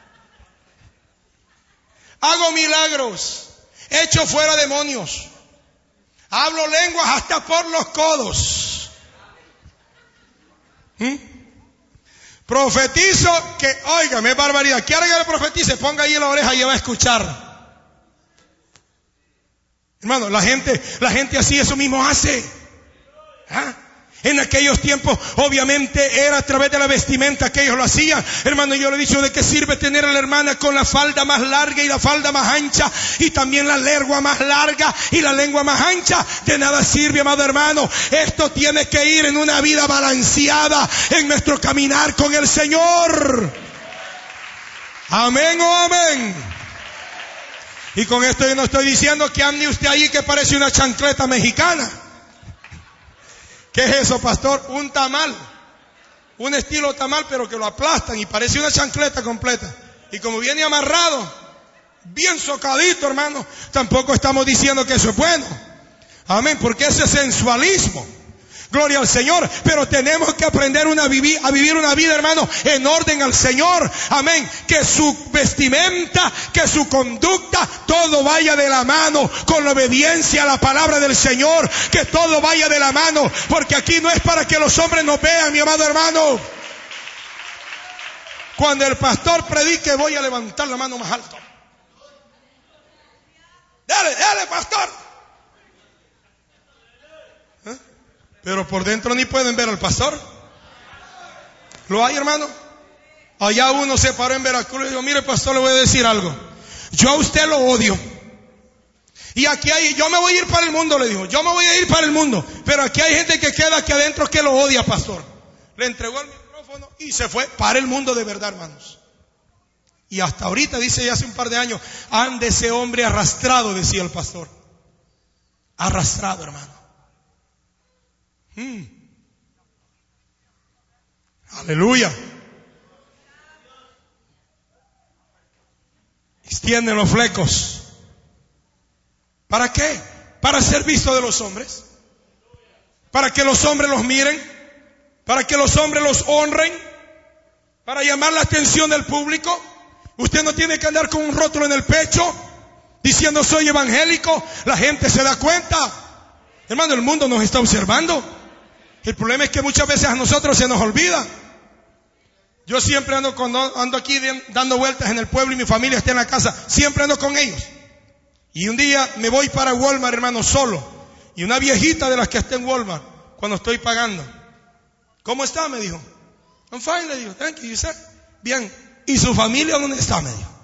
Hago milagros. Echo fuera demonios. Hablo lenguas hasta por los codos. ¿Mm? Profetizo que, óigame, es barbaridad. Quiere que le profetice, ponga ahí en la oreja y va a escuchar. Hermano, la gente, la gente así eso mismo hace. ¿Ah? En aquellos tiempos, obviamente, era a través de la vestimenta que ellos lo hacían. Hermano, yo le he dicho de qué sirve tener a la hermana con la falda más larga y la falda más ancha, y también la lengua más larga y la lengua más ancha. De nada sirve, amado hermano. Esto tiene que ir en una vida balanceada, en nuestro caminar con el Señor. Amén o amén. Y con esto yo no estoy diciendo que ande usted ahí que parece una chancleta mexicana. ¿Qué es eso, pastor? Un tamal. Un estilo tamal, pero que lo aplastan y parece una chancleta completa. Y como viene amarrado, bien socadito, hermano, tampoco estamos diciendo que eso es bueno. Amén, porque ese es sensualismo. Gloria al Señor, pero tenemos que aprender una vivir, a vivir una vida, hermano, en orden al Señor. Amén. Que su vestimenta, que su conducta, todo vaya de la mano con la obediencia a la palabra del Señor. Que todo vaya de la mano, porque aquí no es para que los hombres nos vean, mi amado hermano. Cuando el pastor predique, voy a levantar la mano más alto. Dale, dale, pastor. Pero por dentro ni pueden ver al pastor. ¿Lo hay, hermano? Allá uno se paró en Veracruz y dijo, mire, pastor, le voy a decir algo. Yo a usted lo odio. Y aquí hay, yo me voy a ir para el mundo, le dijo, yo me voy a ir para el mundo, pero aquí hay gente que queda aquí adentro que lo odia, pastor. Le entregó el micrófono y se fue para el mundo de verdad, hermanos. Y hasta ahorita, dice ya hace un par de años, ande ese hombre arrastrado, decía el pastor. Arrastrado, hermano. Hmm. Aleluya. Extienden los flecos. ¿Para qué? Para ser visto de los hombres. Para que los hombres los miren. Para que los hombres los honren. Para llamar la atención del público. Usted no tiene que andar con un rótulo en el pecho diciendo soy evangélico. La gente se da cuenta. Hermano, el mundo nos está observando. El problema es que muchas veces a nosotros se nos olvida. Yo siempre ando, con, ando aquí dando vueltas en el pueblo y mi familia está en la casa. Siempre ando con ellos. Y un día me voy para Walmart, hermano, solo. Y una viejita de las que está en Walmart, cuando estoy pagando. ¿Cómo está? Me dijo. I'm fine, le digo. Thank you, you said. Bien. ¿Y su familia dónde está? Me dijo.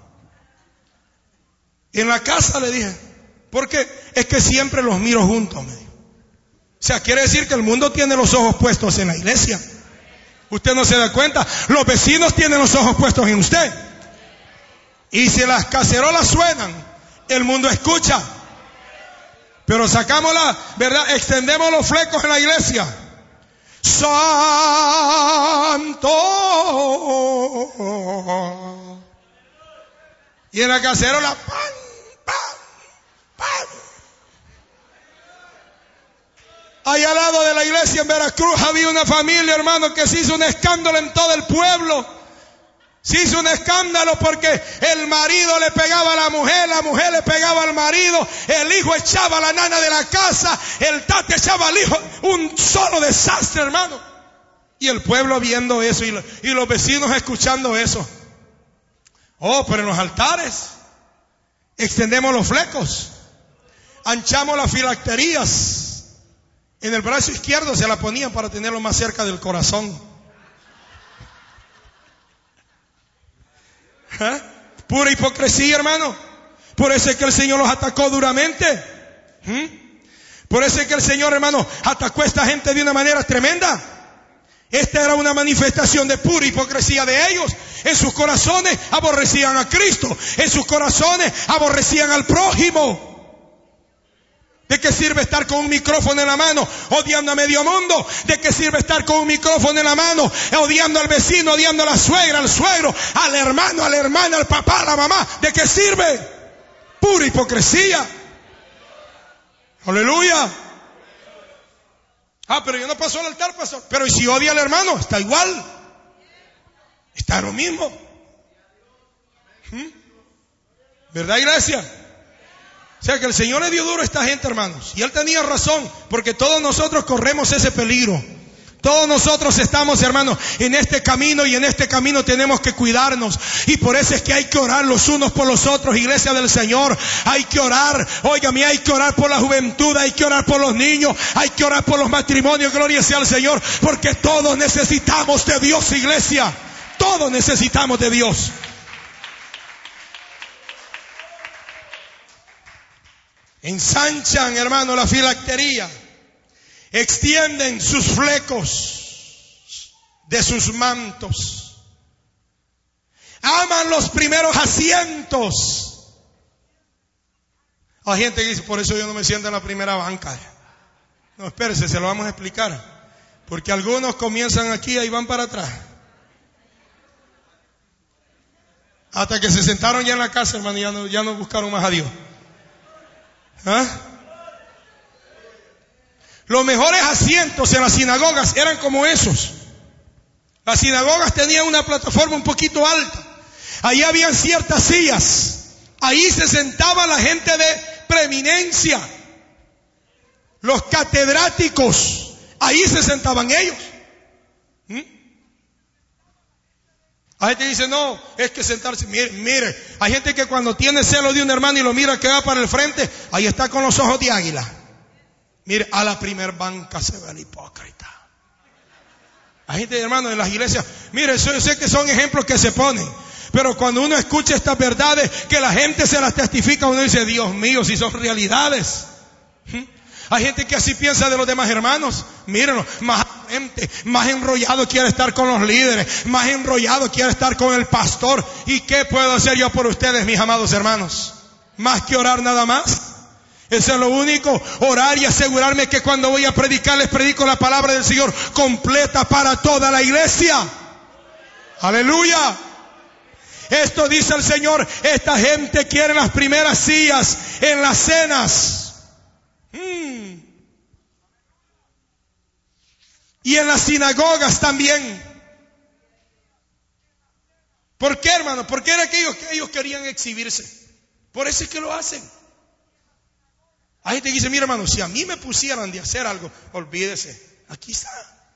En la casa, le dije. Porque es que siempre los miro juntos, me dijo. O sea, quiere decir que el mundo tiene los ojos puestos en la iglesia. Usted no se da cuenta. Los vecinos tienen los ojos puestos en usted. Y si las cacerolas suenan, el mundo escucha. Pero sacamos la verdad, extendemos los flecos en la iglesia. Santo. Y en la cacerola, pan, pan, pan. Allá al lado de la iglesia en Veracruz había una familia, hermano, que se hizo un escándalo en todo el pueblo. Se hizo un escándalo porque el marido le pegaba a la mujer, la mujer le pegaba al marido, el hijo echaba a la nana de la casa, el tate echaba al hijo, un solo desastre, hermano. Y el pueblo viendo eso y, lo, y los vecinos escuchando eso. Oh, pero en los altares extendemos los flecos, anchamos las filacterías. En el brazo izquierdo se la ponían para tenerlo más cerca del corazón. ¿Eh? Pura hipocresía, hermano. Por eso es que el Señor los atacó duramente. ¿Mm? Por eso es que el Señor, hermano, atacó a esta gente de una manera tremenda. Esta era una manifestación de pura hipocresía de ellos. En sus corazones aborrecían a Cristo. En sus corazones aborrecían al prójimo. ¿De qué sirve estar con un micrófono en la mano odiando a medio mundo? ¿De qué sirve estar con un micrófono en la mano odiando al vecino, odiando a la suegra, al suegro, al hermano, a la hermana, al papá, a la mamá? ¿De qué sirve? Pura hipocresía. Aleluya. Ah, pero yo no paso al altar, pastor. Pero ¿y si odia al hermano? Está igual. Está lo mismo. ¿Mm? ¿Verdad, iglesia? O sea que el Señor le dio duro a esta gente, hermanos. Y Él tenía razón, porque todos nosotros corremos ese peligro. Todos nosotros estamos, hermanos, en este camino, y en este camino tenemos que cuidarnos. Y por eso es que hay que orar los unos por los otros, iglesia del Señor. Hay que orar, óigame, hay que orar por la juventud, hay que orar por los niños, hay que orar por los matrimonios, gloria sea al Señor. Porque todos necesitamos de Dios, iglesia. Todos necesitamos de Dios. Ensanchan, hermano, la filactería. Extienden sus flecos de sus mantos. Aman los primeros asientos. Hay gente que dice, por eso yo no me siento en la primera banca. No, espérese, se lo vamos a explicar. Porque algunos comienzan aquí y van para atrás. Hasta que se sentaron ya en la casa, hermano, y ya no, ya no buscaron más a Dios. ¿Ah? Los mejores asientos en las sinagogas eran como esos. Las sinagogas tenían una plataforma un poquito alta. Ahí habían ciertas sillas. Ahí se sentaba la gente de preeminencia. Los catedráticos. Ahí se sentaban ellos. ¿Mm? Hay gente que dice, no, es que sentarse, mire, mire, hay gente que cuando tiene celo de un hermano y lo mira que va para el frente, ahí está con los ojos de águila. Mire, a la primer banca se ve el hipócrita. Hay gente, hermano, en las iglesias, mire, yo sé que son ejemplos que se ponen, Pero cuando uno escucha estas verdades, que la gente se las testifica, uno dice, Dios mío, si son realidades. ¿Mm? Hay gente que así piensa de los demás hermanos. Mírenlo, más gente, más enrollado quiere estar con los líderes, más enrollado quiere estar con el pastor. ¿Y qué puedo hacer yo por ustedes, mis amados hermanos? Más que orar nada más. Eso es lo único, orar y asegurarme que cuando voy a predicar, les predico la palabra del Señor completa para toda la iglesia. Aleluya. Esto dice el Señor, esta gente quiere las primeras sillas en las cenas. Hmm. Y en las sinagogas también. ¿Por qué, hermano? Porque era que ellos, que ellos querían exhibirse. Por eso es que lo hacen. Hay gente que dice, mira hermano, si a mí me pusieran de hacer algo, olvídese, aquí está.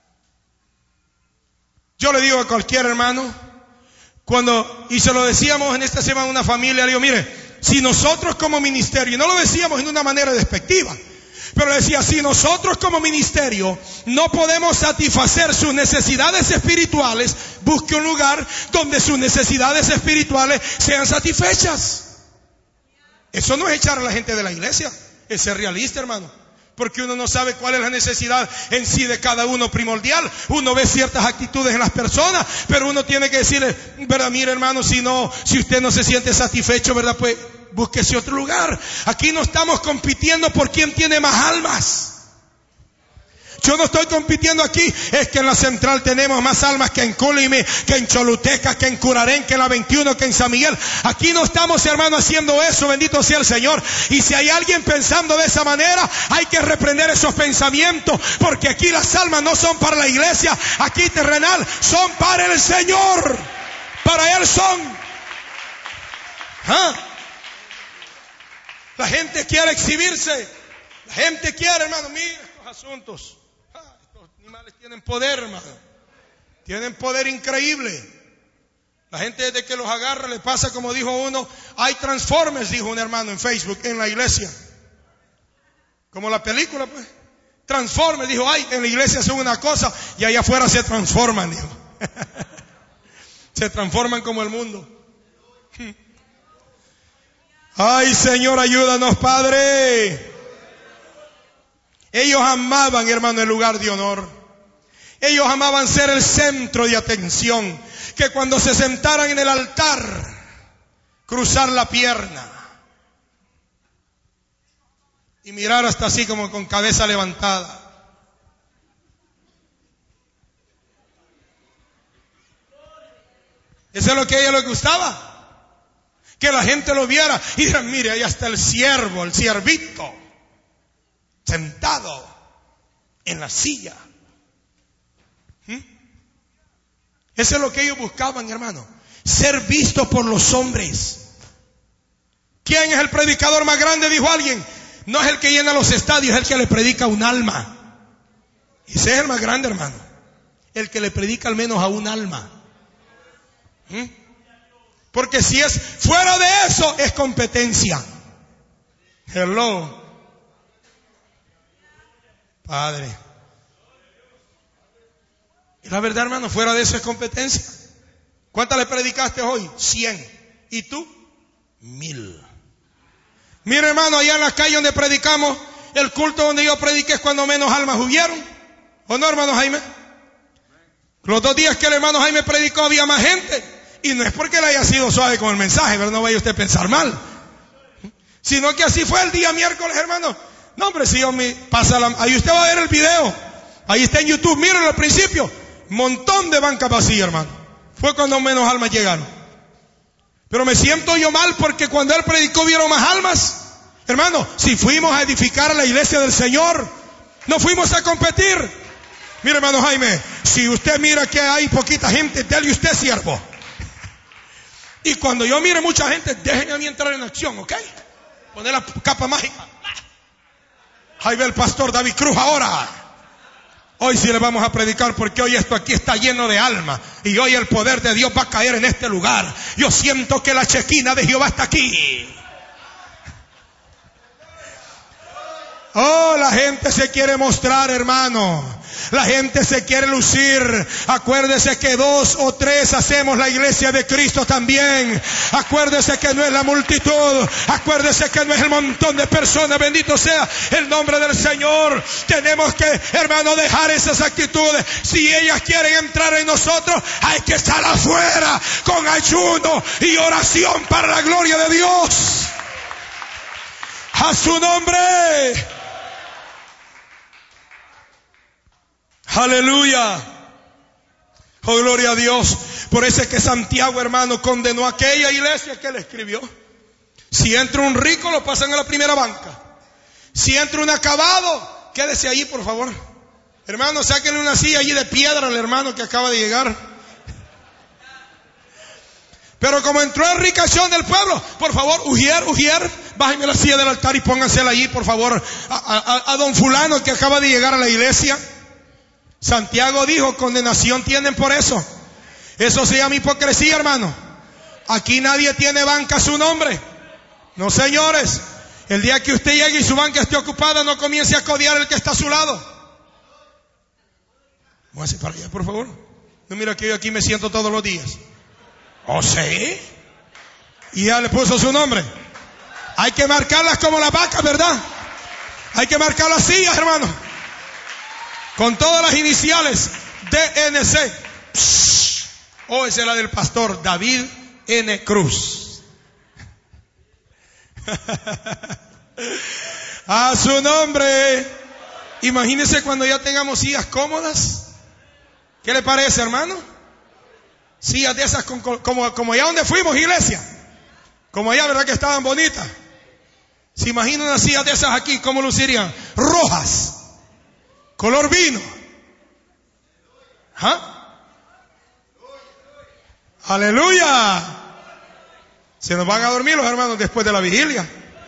Yo le digo a cualquier hermano, cuando, y se lo decíamos en esta semana a una familia, le digo, mire, si nosotros como ministerio, y no lo decíamos en una manera despectiva, pero le decía, si nosotros como ministerio no podemos satisfacer sus necesidades espirituales, busque un lugar donde sus necesidades espirituales sean satisfechas. Eso no es echar a la gente de la iglesia. Es ser realista, hermano, porque uno no sabe cuál es la necesidad en sí de cada uno primordial. Uno ve ciertas actitudes en las personas, pero uno tiene que decirle, verdad, mire hermano, si no, si usted no se siente satisfecho, verdad, pues búsquese otro lugar. Aquí no estamos compitiendo por quién tiene más almas. Yo no estoy compitiendo aquí, es que en la central tenemos más almas que en Culimi, que en Choluteca, que en Curarén, que en la veintiuno, que en San Miguel. Aquí no estamos, hermano, haciendo eso, bendito sea el Señor. Y si hay alguien pensando de esa manera, hay que reprender esos pensamientos, porque aquí las almas no son para la iglesia, aquí terrenal, son para el Señor. Para Él son. ¿Ah? La gente quiere exhibirse. La gente quiere, hermano, mira estos asuntos. Animales tienen poder, hermano. Tienen poder increíble. La gente desde que los agarra le pasa como dijo uno. Hay transformers, dijo un hermano en Facebook, en la iglesia. Como la película, pues. Transformers, dijo, ay, en la iglesia son una cosa y allá afuera se transforman, dijo. Se transforman como el mundo. Ay, Señor, ayúdanos, Padre. Ellos amaban, hermano, el lugar de honor. Ellos amaban ser el centro de atención. Que cuando se sentaran en el altar, cruzar la pierna y mirar hasta así como con cabeza levantada. Eso es lo que a ellos les gustaba. Que la gente lo viera y dijeran, mire, ahí está el siervo, el siervito, sentado en la silla. ¿Mm? Eso es lo que ellos buscaban, hermano. Ser visto por los hombres. ¿Quién es el predicador más grande? Dijo alguien. No es el que llena los estadios, es el que le predica un alma. Ese es el más grande, hermano. El que le predica al menos a un alma. ¿Mm? Porque si es fuera de eso, es competencia. Hello. Padre. Y la verdad, hermano, fuera de eso es competencia. ¿Cuántas le predicaste hoy? Cien. ¿Y tú? Mil. Mira, hermano, allá en la calle donde predicamos, el culto donde yo prediqué es cuando menos almas hubieron. ¿O no, hermano Jaime? Los dos días que el hermano Jaime predicó había más gente. Y no es porque le haya sido suave con el mensaje, pero no vaya usted a pensar mal. Sino que así fue el día miércoles, hermano. No, hombre, si yo me pasa la... Ahí usted va a ver el video. Ahí está en YouTube, mírenlo al principio. Montón de bancas vacías, hermano. Fue cuando menos almas llegaron. Pero me siento yo mal porque cuando él predicó vieron más almas. Hermano, si fuimos a edificar a la iglesia del Señor, no fuimos a competir. Mire, hermano Jaime, si usted mira que hay poquita gente, déle usted siervo. Y cuando yo mire mucha gente, déjenme a mí entrar en acción, ¿ok? Poner la capa mágica. Ahí ve el pastor David Cruz ahora. Hoy sí le vamos a predicar porque hoy esto aquí está lleno de alma. Y hoy el poder de Dios va a caer en este lugar. Yo siento que la chequina de Jehová está aquí. Oh, la gente se quiere mostrar, hermano. La gente se quiere lucir. Acuérdese que dos o tres hacemos la iglesia de Cristo también. Acuérdese que no es la multitud. Acuérdese que no es el montón de personas. Bendito sea el nombre del Señor. Tenemos que, hermano, dejar esas actitudes. Si ellas quieren entrar en nosotros, hay que estar afuera con ayuno y oración para la gloria de Dios. A su nombre. Aleluya. Oh, gloria a Dios. Por eso es que Santiago, hermano, condenó a aquella iglesia que le escribió. Si entra un rico, lo pasan a la primera banca. Si entra un acabado, quédese allí, por favor. Hermano, sáquenle una silla allí de piedra al hermano que acaba de llegar. Pero como entró el ricachón del pueblo, por favor, Ujier, Ujier, bájenme la silla del altar y póngansela allí, por favor, a, a, a don fulano que acaba de llegar a la iglesia. Santiago dijo, condenación tienen por eso. Eso se llama hipocresía, hermano. Aquí nadie tiene banca a su nombre. No, señores. El día que usted llegue y su banca esté ocupada, no comience a codiar el que está a su lado. Muévase para allá, por favor. No, mira que yo aquí me siento todos los días. ¿Oh, sí? Y ya le puso su nombre. Hay que marcarlas como las vacas, ¿verdad? Hay que marcar las sillas, hermano. Con todas las iniciales. D N C. O oh, esa es la del pastor David N. Cruz. A su nombre. Imagínense cuando ya tengamos sillas cómodas. ¿Qué le parece, hermano? Sillas de esas con, como, como allá donde fuimos, iglesia. Como allá, ¿verdad que estaban bonitas? ¿Se imaginan unas sillas de esas aquí? ¿Cómo lucirían? Rojas. Color vino. ¿Ah? Aleluya. Se nos van a dormir los hermanos después de la vigilia.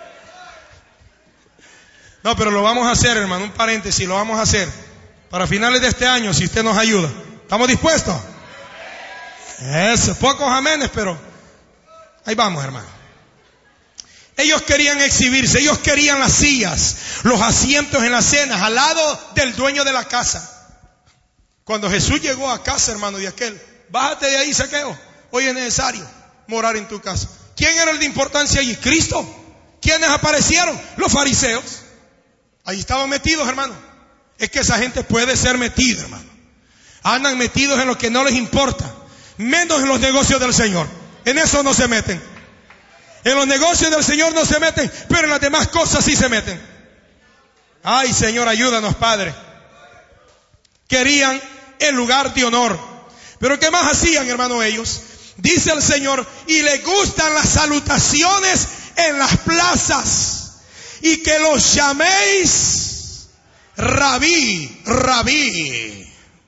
No, pero lo vamos a hacer, hermano. Un paréntesis, lo vamos a hacer. Para finales de este año, si usted nos ayuda. ¿Estamos dispuestos? Eso, pocos amenes, pero ahí vamos, hermano. Ellos querían exhibirse, ellos querían las sillas, los asientos en las cenas, al lado del dueño de la casa. Cuando Jesús llegó a casa, hermano, de aquel, bájate de ahí, Zaqueo. Hoy es necesario morar en tu casa. ¿Quién era el de importancia allí? Cristo. ¿Quiénes aparecieron? Los fariseos. Ahí estaban metidos, hermano. Es que esa gente puede ser metida, hermano. Andan metidos en lo que no les importa. Menos en los negocios del Señor. En eso no se meten. En los negocios del Señor no se meten, pero en las demás cosas sí se meten. Ay, Señor, ayúdanos, Padre. Querían el lugar de honor. Pero ¿qué más hacían, hermano, ellos? Dice el Señor, y les gustan las salutaciones en las plazas, y que los llaméis Rabí, Rabí.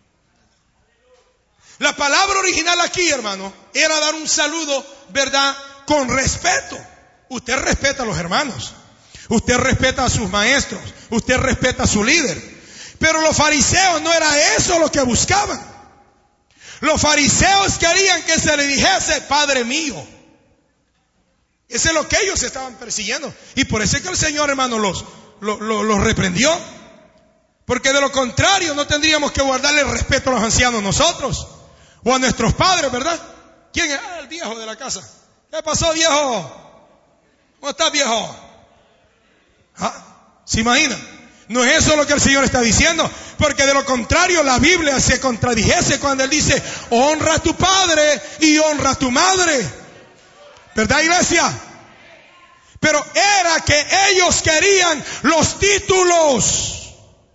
La palabra original aquí, hermano, era dar un saludo, ¿verdad?, con respeto. Usted respeta a los hermanos. Usted respeta a sus maestros. Usted respeta a su líder. Pero los fariseos no era eso lo que buscaban. Los fariseos querían que se le dijese Padre mío. Eso es lo que ellos estaban persiguiendo. Y por eso es que el Señor, hermano, los, los, los, los reprendió. Porque de lo contrario no tendríamos que guardarle el respeto a los ancianos nosotros. O a nuestros padres, ¿verdad? ¿Quién es? Ah, el viejo de la casa. ¿Qué pasó, viejo? ¿Cómo estás, viejo? ¿Ah? ¿Se imagina? No es eso lo que el Señor está diciendo. Porque de lo contrario la Biblia se contradijese cuando Él dice, honra a tu padre y honra a tu madre. ¿Verdad, iglesia? Pero era que ellos querían los títulos.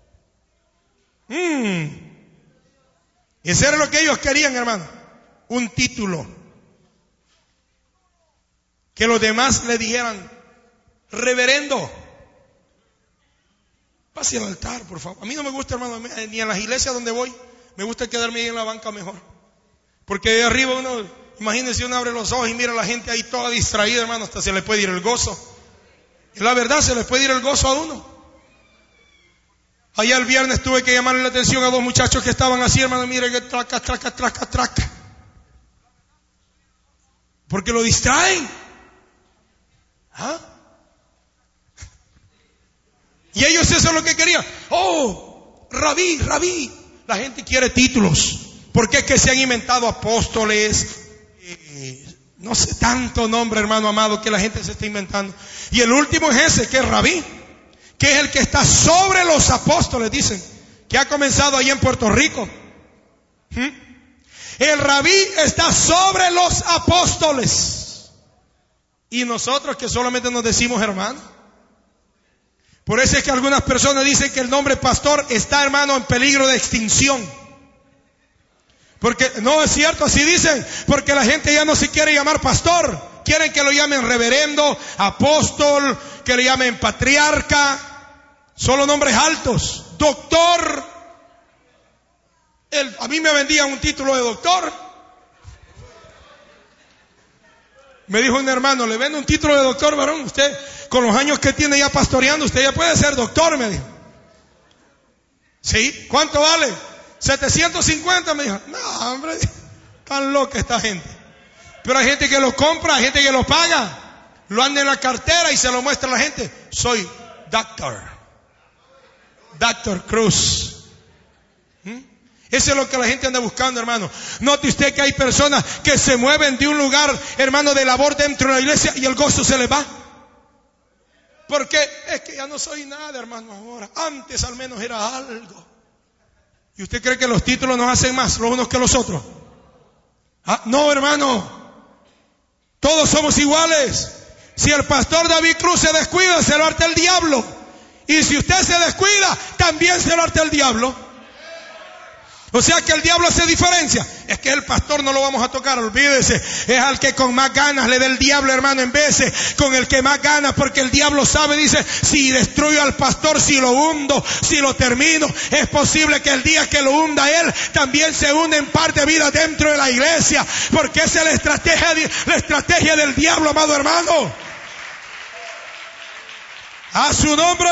Mm. Eso era lo que ellos querían, hermano. Un título. Que los demás le dijeran, reverendo, pase al altar, por favor. A mí no me gusta, hermano, ni en las iglesias donde voy, me gusta quedarme ahí en la banca mejor. Porque de arriba uno, imagínense, uno abre los ojos y mira a la gente ahí toda distraída, hermano, hasta se le puede ir el gozo. Y la verdad, se le puede ir el gozo a uno. Allá el viernes tuve que llamarle la atención a dos muchachos que estaban así, hermano, mire que traca, traca, traca, traca. Porque lo distraen. ¿Ah? Y ellos eso es lo que querían. Oh, rabí, rabí. La gente quiere títulos. Porque es que se han inventado apóstoles, eh, no sé, tanto nombre, hermano amado, que la gente se está inventando. Y el último es ese, que es rabí, que es el que está sobre los apóstoles, dicen, que ha comenzado ahí en Puerto Rico. ¿Mm? El rabí está sobre los apóstoles. Y nosotros que solamente nos decimos hermano. Por eso es que algunas personas dicen que el nombre pastor está, hermano, en peligro de extinción. Porque no es cierto, así dicen, porque la gente ya no se quiere llamar pastor. Quieren que lo llamen reverendo, apóstol, que le llamen patriarca. Solo nombres altos. Doctor. El, a mí me vendían un título de doctor. Me dijo un hermano, le vendo un título de doctor, varón. Usted, con los años que tiene ya pastoreando, usted ya puede ser doctor, me dijo. ¿Sí? ¿Cuánto vale? setecientos cincuenta, me dijo. No, hombre, tan loca esta gente. Pero hay gente que lo compra, hay gente que lo paga. Lo anda en la cartera y se lo muestra a la gente. Soy doctor. Doctor Cruz. ¿Mm? Eso es lo que la gente anda buscando, hermano. Note usted que hay personas que se mueven de un lugar, hermano, de labor dentro de la iglesia y el gozo se les va. Porque es que ya no soy nada, hermano, ahora. Antes al menos era algo. ¿Y usted cree que los títulos nos hacen más los unos que los otros? ¿Ah? No, hermano. Todos somos iguales. Si el pastor David Cruz se descuida, se lo harta el diablo. Y si usted se descuida, también se lo harta el diablo. O sea que el diablo hace diferencia. Es que el pastor no lo vamos a tocar, olvídese. Es al que con más ganas le dé el diablo, hermano, en vez de con el que más ganas. Porque el diablo sabe, dice, si destruyo al pastor, si lo hundo, si lo termino, es posible que el día que lo hunda él, también se hunde en parte de vida dentro de la iglesia. Porque esa es la estrategia, la estrategia del diablo, amado hermano. A su nombre.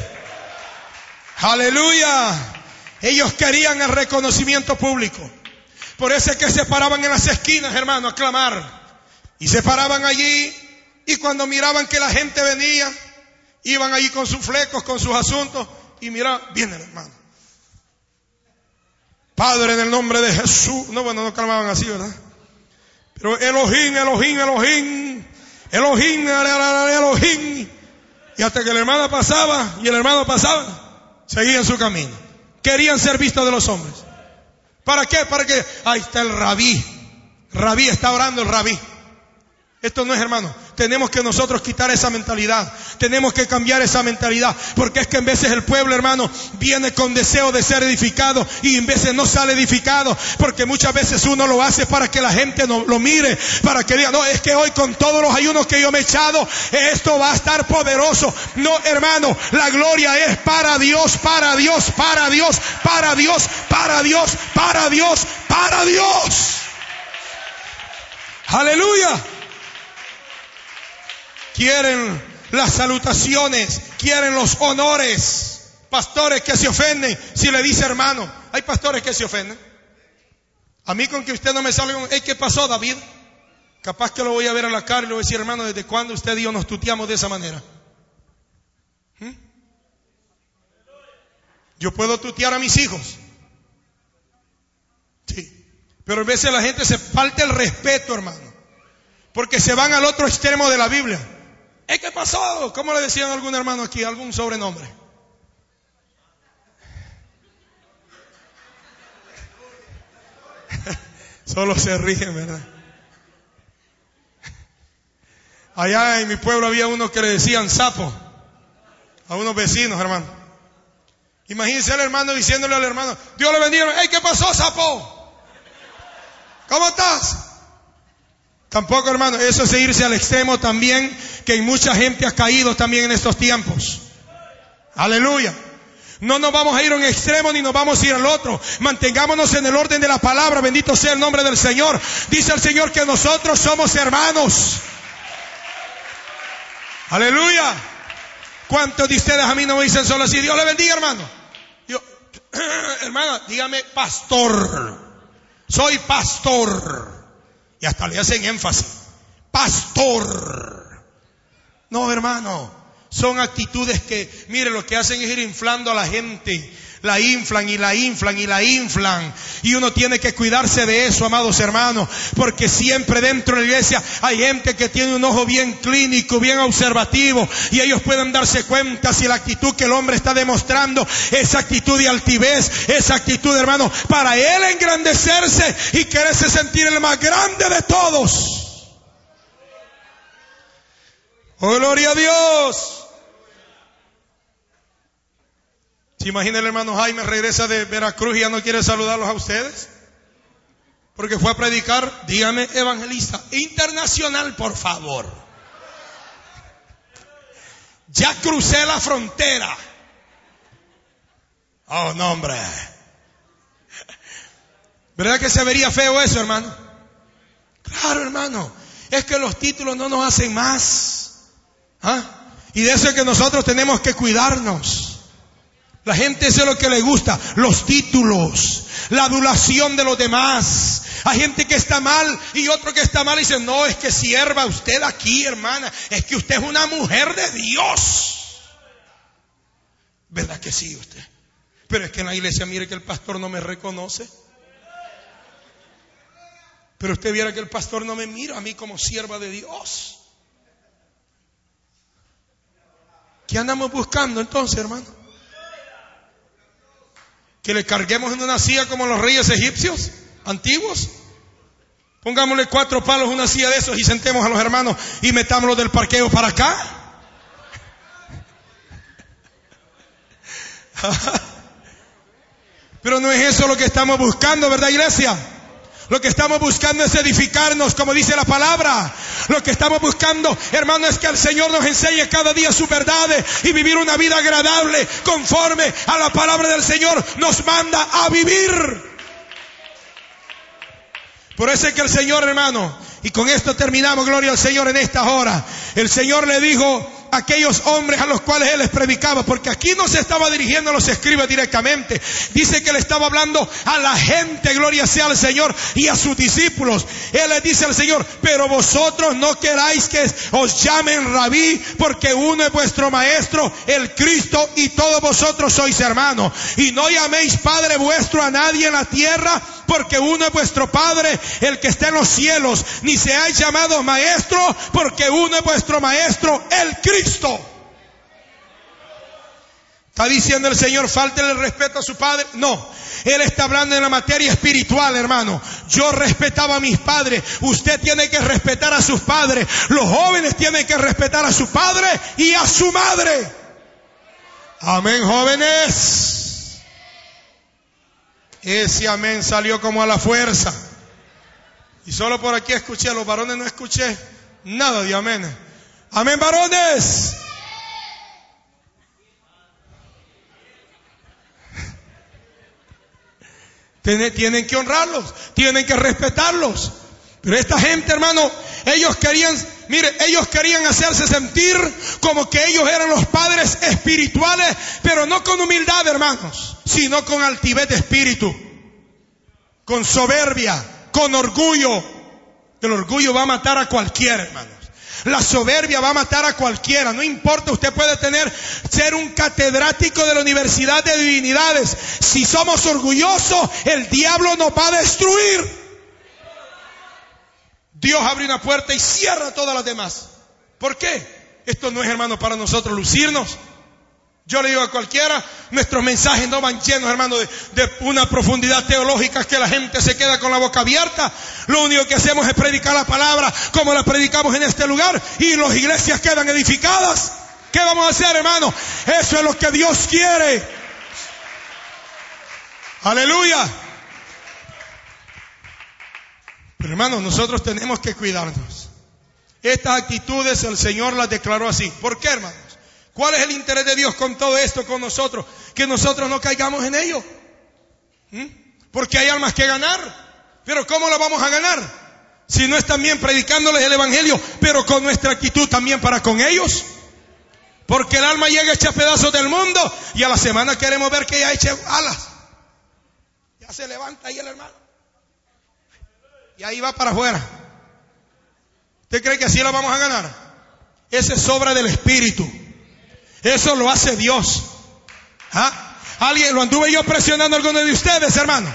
Aleluya. Ellos querían el reconocimiento público. Por eso es que se paraban en las esquinas, hermano, a clamar. Y se paraban allí. Y cuando miraban que la gente venía, iban allí con sus flecos, con sus asuntos. Y miraban, viene el hermano. Padre, en el nombre de Jesús. No, bueno, no clamaban así, ¿verdad? Pero Elohim, Elohim, Elohim. Elohim, Elohim. Y hasta que el hermano pasaba, y el hermano pasaba, seguían su camino. Querían ser vistos de los hombres. ¿Para qué? Para que, ahí está el rabí. Rabí, está orando el rabí. Esto no es, hermano. Tenemos que nosotros quitar esa mentalidad. Tenemos que cambiar esa mentalidad. Porque es que en veces el pueblo, hermano, viene con deseo de ser edificado y en veces no sale edificado. Porque muchas veces uno lo hace para que la gente no, lo mire. Para que diga, no, es que hoy con todos los ayunos que yo me he echado, esto va a estar poderoso. No, hermano, la gloria es para Dios, para Dios, para Dios, para Dios, para Dios, para Dios, para Dios. Aleluya. Quieren las salutaciones, quieren los honores. Pastores que se ofenden si le dice hermano. Hay pastores que se ofenden. A mí con que usted no me salga un, hey, ¿qué pasó, David? Capaz que lo voy a ver a la cara y le voy a decir, hermano, ¿desde cuándo usted y yo nos tuteamos de esa manera? ¿Mm? Yo puedo tutear a mis hijos. Sí. Pero a veces la gente se falta el respeto, hermano. Porque se van al otro extremo de la Biblia. ¿Eh, qué pasó? ¿Cómo le decían a algún hermano aquí? ¿Algún sobrenombre? Solo se ríen, ¿verdad? Allá en mi pueblo había uno que le decían sapo. A unos vecinos, hermano. Imagínense el hermano diciéndole al hermano, Dios le bendiga. ¡Ey, qué pasó, sapo! ¿Cómo estás? Tampoco, hermano, eso es irse al extremo también, que mucha gente ha caído también en estos tiempos. Aleluya. No nos vamos a ir a un extremo ni nos vamos a ir al otro. Mantengámonos en el orden de la palabra. Bendito sea el nombre del Señor. Dice el Señor que nosotros somos hermanos. Aleluya. ¿Cuántos de ustedes a mí no me dicen solo así? Dios le bendiga, hermano. Yo, hermana, dígame pastor. Soy pastor. Y hasta le hacen énfasis. Pastor. No, hermano. Son actitudes que, mire, lo que hacen es ir inflando a la gente. La inflan y la inflan y la inflan. Y uno tiene que cuidarse de eso, amados hermanos. Porque siempre dentro de la iglesia hay gente que tiene un ojo bien clínico, bien observativo. Y ellos pueden darse cuenta si la actitud que el hombre está demostrando, esa actitud de altivez, esa actitud, hermano, para él engrandecerse y quererse sentir el más grande de todos. Oh, gloria a Dios. ¿Se imagina el hermano Jaime regresa de Veracruz y ya no quiere saludarlos a ustedes? Porque fue a predicar, dígame, evangelista internacional, por favor. Ya crucé la frontera. Oh, no, hombre. ¿Verdad que se vería feo eso, hermano? Claro, hermano. Es que los títulos no nos hacen más. ¿Ah? Y de eso es que nosotros tenemos que cuidarnos. La gente eso es lo que le gusta, los títulos, la adulación de los demás. Hay gente que está mal y otro que está mal y dice, no, es que sierva usted aquí, hermana, es que usted es una mujer de Dios. ¿Verdad que sí usted? Pero es que en la iglesia mire que el pastor no me reconoce. Pero usted viera que el pastor no me mira a mí como sierva de Dios. ¿Qué andamos buscando entonces, hermano? Que le carguemos en una silla como los reyes egipcios antiguos. Pongámosle cuatro palos una silla de esos y sentemos a los hermanos y metámoslos del parqueo para acá. Pero no es eso lo que estamos buscando, ¿verdad, iglesia? Lo que estamos buscando es edificarnos, como dice la palabra. Lo que estamos buscando, hermano, es que el Señor nos enseñe cada día sus verdades y vivir una vida agradable conforme a la palabra del Señor nos manda a vivir. Por eso es que el Señor, hermano, y con esto terminamos, gloria al Señor en esta hora. El Señor le dijo a aquellos hombres a los cuales Él les predicaba, porque aquí no se estaba dirigiendo a los escribas directamente. Dice que le estaba hablando a la gente, gloria sea al Señor, y a sus discípulos. Él les dice al Señor, pero vosotros no queráis que os llamen rabí, porque uno es vuestro maestro, el Cristo, y todos vosotros sois hermanos. Y no llaméis Padre vuestro a nadie en la tierra, porque uno es vuestro Padre, el que está en los cielos. Ni seáis llamados maestros, porque uno es vuestro maestro, el Cristo. ¿Está diciendo el Señor, fáltele el respeto a su Padre? No. Él está hablando en la materia espiritual, hermano. Yo respetaba a mis padres. Usted tiene que respetar a sus padres. Los jóvenes tienen que respetar a su padre y a su madre. Amén, jóvenes. Ese amén salió como a la fuerza. Y solo por aquí escuché, a los varones no escuché nada de amén. Amén, varones. Tienen que honrarlos, tienen que respetarlos. Pero esta gente, hermano, ellos querían, mire, ellos querían hacerse sentir como que ellos eran los padres espirituales, pero no con humildad, hermanos, sino con altivez de espíritu, con soberbia, con orgullo. El orgullo va a matar a cualquiera, hermanos. La soberbia va a matar a cualquiera. No importa, usted puede tener, ser un catedrático de la Universidad de Divinidades. Si somos orgullosos, el diablo nos va a destruir. Dios abre una puerta y cierra todas las demás. ¿Por qué? Esto no es, hermano, para nosotros lucirnos. Yo le digo a cualquiera, nuestros mensajes no van llenos, hermano, de, de una profundidad teológica que la gente se queda con la boca abierta. Lo único que hacemos es predicar la palabra como la predicamos en este lugar y las iglesias quedan edificadas. ¿Qué vamos a hacer, hermano? Eso es lo que Dios quiere. Aleluya. Pero, hermano, nosotros tenemos que cuidarnos. Estas actitudes el Señor las declaró así. ¿Por qué, hermanos? ¿Cuál es el interés de Dios con todo esto, con nosotros? Que nosotros no caigamos en ello. ¿Mm? Porque hay almas que ganar. Pero ¿cómo las vamos a ganar? Si no es también predicándoles el evangelio, pero con nuestra actitud también para con ellos. Porque el alma llega hecha pedazos del mundo y a la semana queremos ver que ella eche alas. Ya se levanta ahí el hermano. Y ahí va para afuera. ¿Usted cree que así la vamos a ganar? Esa es obra del Espíritu. Eso lo hace Dios. ¿Ah? ¿Alguien lo anduve yo presionando a alguno de ustedes, hermano?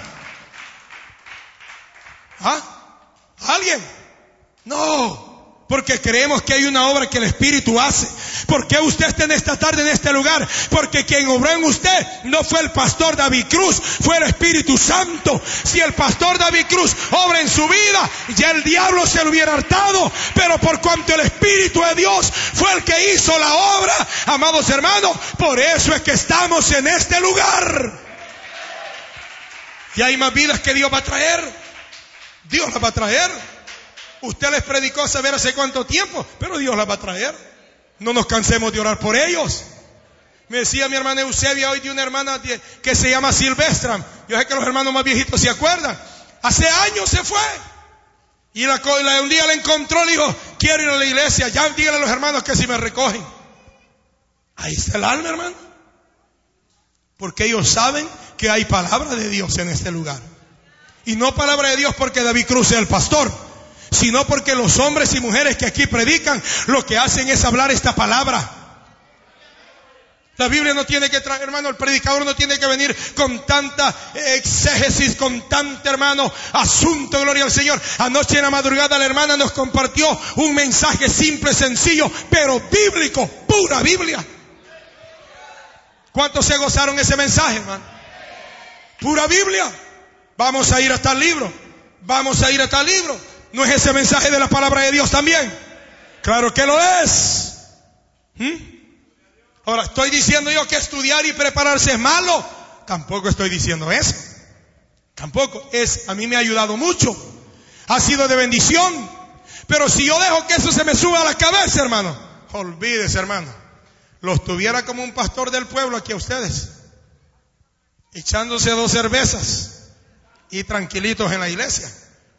¿Ah? ¿Alguien? No. Porque creemos que hay una obra que el Espíritu hace. ¿Por qué usted está en esta tarde en este lugar? Porque quien obró en usted no fue el pastor David Cruz, fue el Espíritu Santo. Si el pastor David Cruz obra en su vida, ya el diablo se lo hubiera hartado. Pero por cuanto el Espíritu de Dios fue el que hizo la obra, amados hermanos, por eso es que estamos en este lugar. Y hay más vidas que Dios va a traer. Dios las va a traer. Usted les predicó saber hace cuánto tiempo, pero Dios las va a traer. No nos cansemos de orar por ellos. Me decía mi hermana Eusebia hoy de una hermana que se llama Silvestra. Yo sé que los hermanos más viejitos se acuerdan. Hace años se fue. Y la, la, un día la encontró y dijo, quiero ir a la iglesia. Ya díganle a los hermanos que si me recogen. Ahí está el alma, hermano. Porque ellos saben que hay palabra de Dios en este lugar. Y no palabra de Dios porque David Cruz sea el pastor, sino porque los hombres y mujeres que aquí predican lo que hacen es hablar esta palabra. La Biblia no tiene que traer, hermano, el predicador no tiene que venir con tanta exégesis, con tanto, hermano, asunto, gloria al Señor. Anoche en la madrugada la hermana nos compartió un mensaje simple, sencillo, pero bíblico, pura Biblia. ¿Cuántos se gozaron ese mensaje, hermano? Pura Biblia. Vamos a ir a tal libro, vamos a ir a tal libro. ¿No es ese mensaje de la palabra de Dios también? Claro que lo es. ¿Mm? Ahora, ¿estoy diciendo yo que estudiar y prepararse es malo? Tampoco estoy diciendo eso. Tampoco es, a mí me ha ayudado mucho. Ha sido de bendición. Pero si yo dejo que eso se me suba a la cabeza, hermano, olvídese, hermano. Los tuviera como un pastor del pueblo aquí a ustedes, echándose dos cervezas y tranquilitos en la iglesia.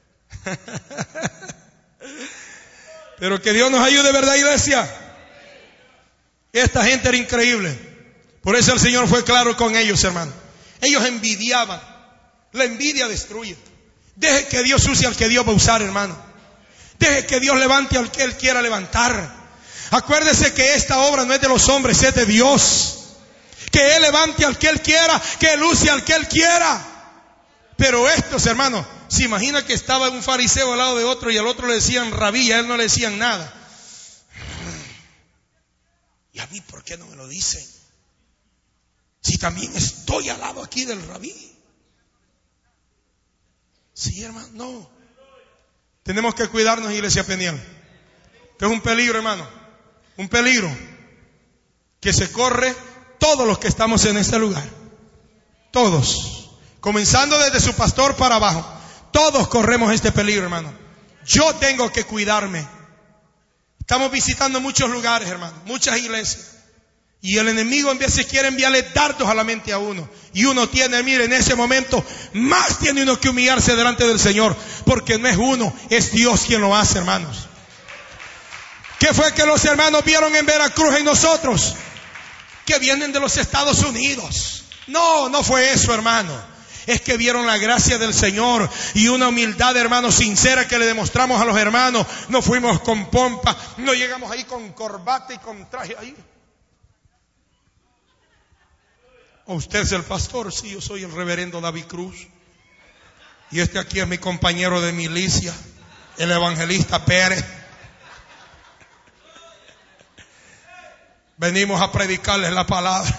Pero que Dios nos ayude, ¿verdad, iglesia? Esta gente era increíble. Por eso el Señor fue claro con ellos, hermano. Ellos envidiaban. La envidia destruye. Deje que Dios use al que Dios va a usar, hermano. Deje que Dios levante al que Él quiera levantar. Acuérdese que esta obra no es de los hombres, es de Dios. Que Él levante al que Él quiera, que Él use al que Él quiera. Pero estos, hermanos, se imagina que estaba un fariseo al lado de otro y al otro le decían rabí y a él no le decían nada. ¿Y a mí por qué no me lo dicen? Si también estoy al lado aquí del rabí. Sí, hermano, no. Tenemos que cuidarnos, iglesia Peniel. Que es un peligro, hermano. Un peligro que se corre todos los que estamos en este lugar. Todos. Comenzando desde su pastor para abajo. Todos corremos este peligro, hermano. Yo tengo que cuidarme. Estamos visitando muchos lugares, hermano, muchas iglesias. Y el enemigo en veces quiere enviarle dardos a la mente a uno. Y uno tiene, mire, en ese momento, más tiene uno que humillarse delante del Señor. Porque no es uno, es Dios quien lo hace, hermanos. ¿Qué fue que los hermanos vieron en Veracruz en nosotros? Que vienen de los Estados Unidos. No, no fue eso, hermano. Es que vieron la gracia del Señor y una humildad, hermano, sincera que le demostramos a los hermanos. No fuimos con pompa, no llegamos ahí con corbata y con traje ahí. ¿O usted es el pastor? Sí, yo soy el reverendo David Cruz. Y este aquí es mi compañero de milicia, el evangelista Pérez. Venimos a predicarles la palabra.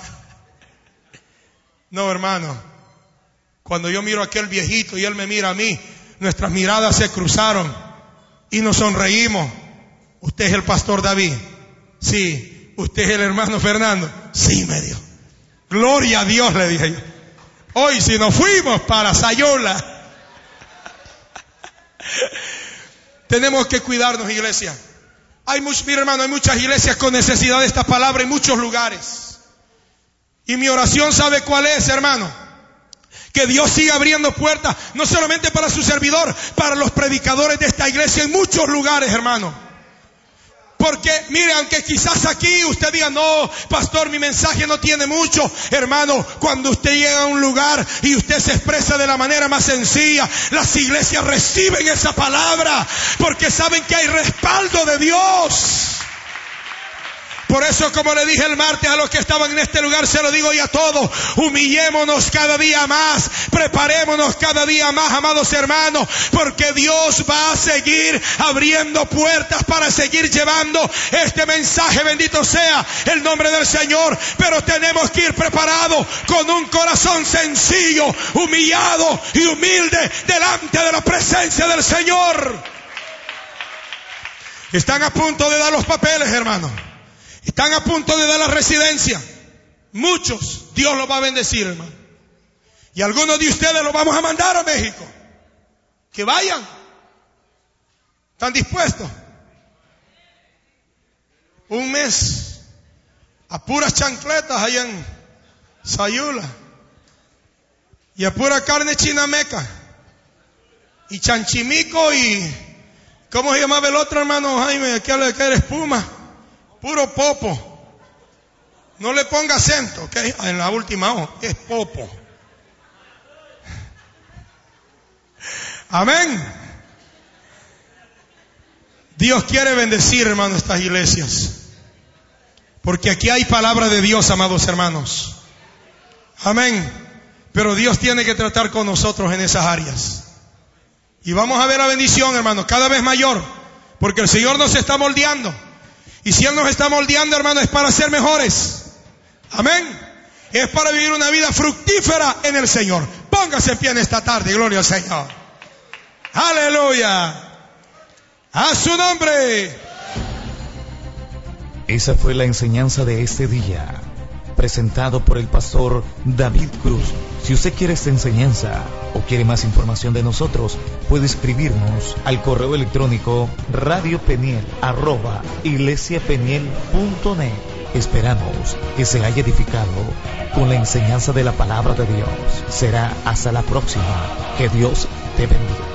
No, hermano. Cuando yo miro a aquel viejito y él me mira a mí, nuestras miradas se cruzaron y nos sonreímos. ¿Usted es el pastor David? Sí. ¿Usted es el hermano Fernando? Sí, me dijo. Gloria a Dios, le dije yo. Hoy si nos fuimos para Sayola. Tenemos que cuidarnos, iglesia. Hay muchos, mira, hermano, hay muchas iglesias con necesidad de esta palabra en muchos lugares. Y mi oración, ¿sabe cuál es, hermano? Que Dios siga abriendo puertas, no solamente para su servidor, para los predicadores de esta iglesia en muchos lugares, hermano. Porque, mire, aunque quizás aquí usted diga, no, pastor, mi mensaje no tiene mucho. Hermano, cuando usted llega a un lugar y usted se expresa de la manera más sencilla, las iglesias reciben esa palabra, porque saben que hay respaldo de Dios. Por eso, como le dije el martes a los que estaban en este lugar, se lo digo hoy a todos: humillémonos cada día más, preparémonos cada día más, amados hermanos, porque Dios va a seguir abriendo puertas para seguir llevando este mensaje. Bendito sea el nombre del Señor. Pero tenemos que ir preparados con un corazón sencillo, humillado y humilde delante de la presencia del Señor. Están a punto de dar los papeles, hermanos. Están a punto de dar la residencia. Muchos Dios los va a bendecir, hermano. Y algunos de ustedes los vamos a mandar a México. Que vayan. ¿Están dispuestos? Un mes a puras chancletas allá en Sayula. Y a pura carne chinameca. Y chanchimico y... ¿cómo se llamaba el otro, hermano Jaime? Que era espuma. Puro popo. No le ponga acento, ¿ok? En la última O, es popo. Amén. Dios quiere bendecir, hermano, estas iglesias. Porque aquí hay palabra de Dios, amados hermanos. Amén. Pero Dios tiene que tratar con nosotros en esas áreas. Y vamos a ver la bendición, hermanos, cada vez mayor. Porque el Señor nos está moldeando. Y si Él nos está moldeando, hermanos, es para ser mejores. Amén. Es para vivir una vida fructífera en el Señor. Póngase en pie en esta tarde, gloria al Señor. Aleluya. A su nombre. Esa fue la enseñanza de este día, presentado por el pastor David Cruz. Si usted quiere esta enseñanza o quiere más información de nosotros, puede escribirnos al correo electrónico radiopeniel arroba iglesiapeniel punto net. Esperamos que se haya edificado con la enseñanza de la palabra de Dios. Será hasta la próxima. Que Dios te bendiga.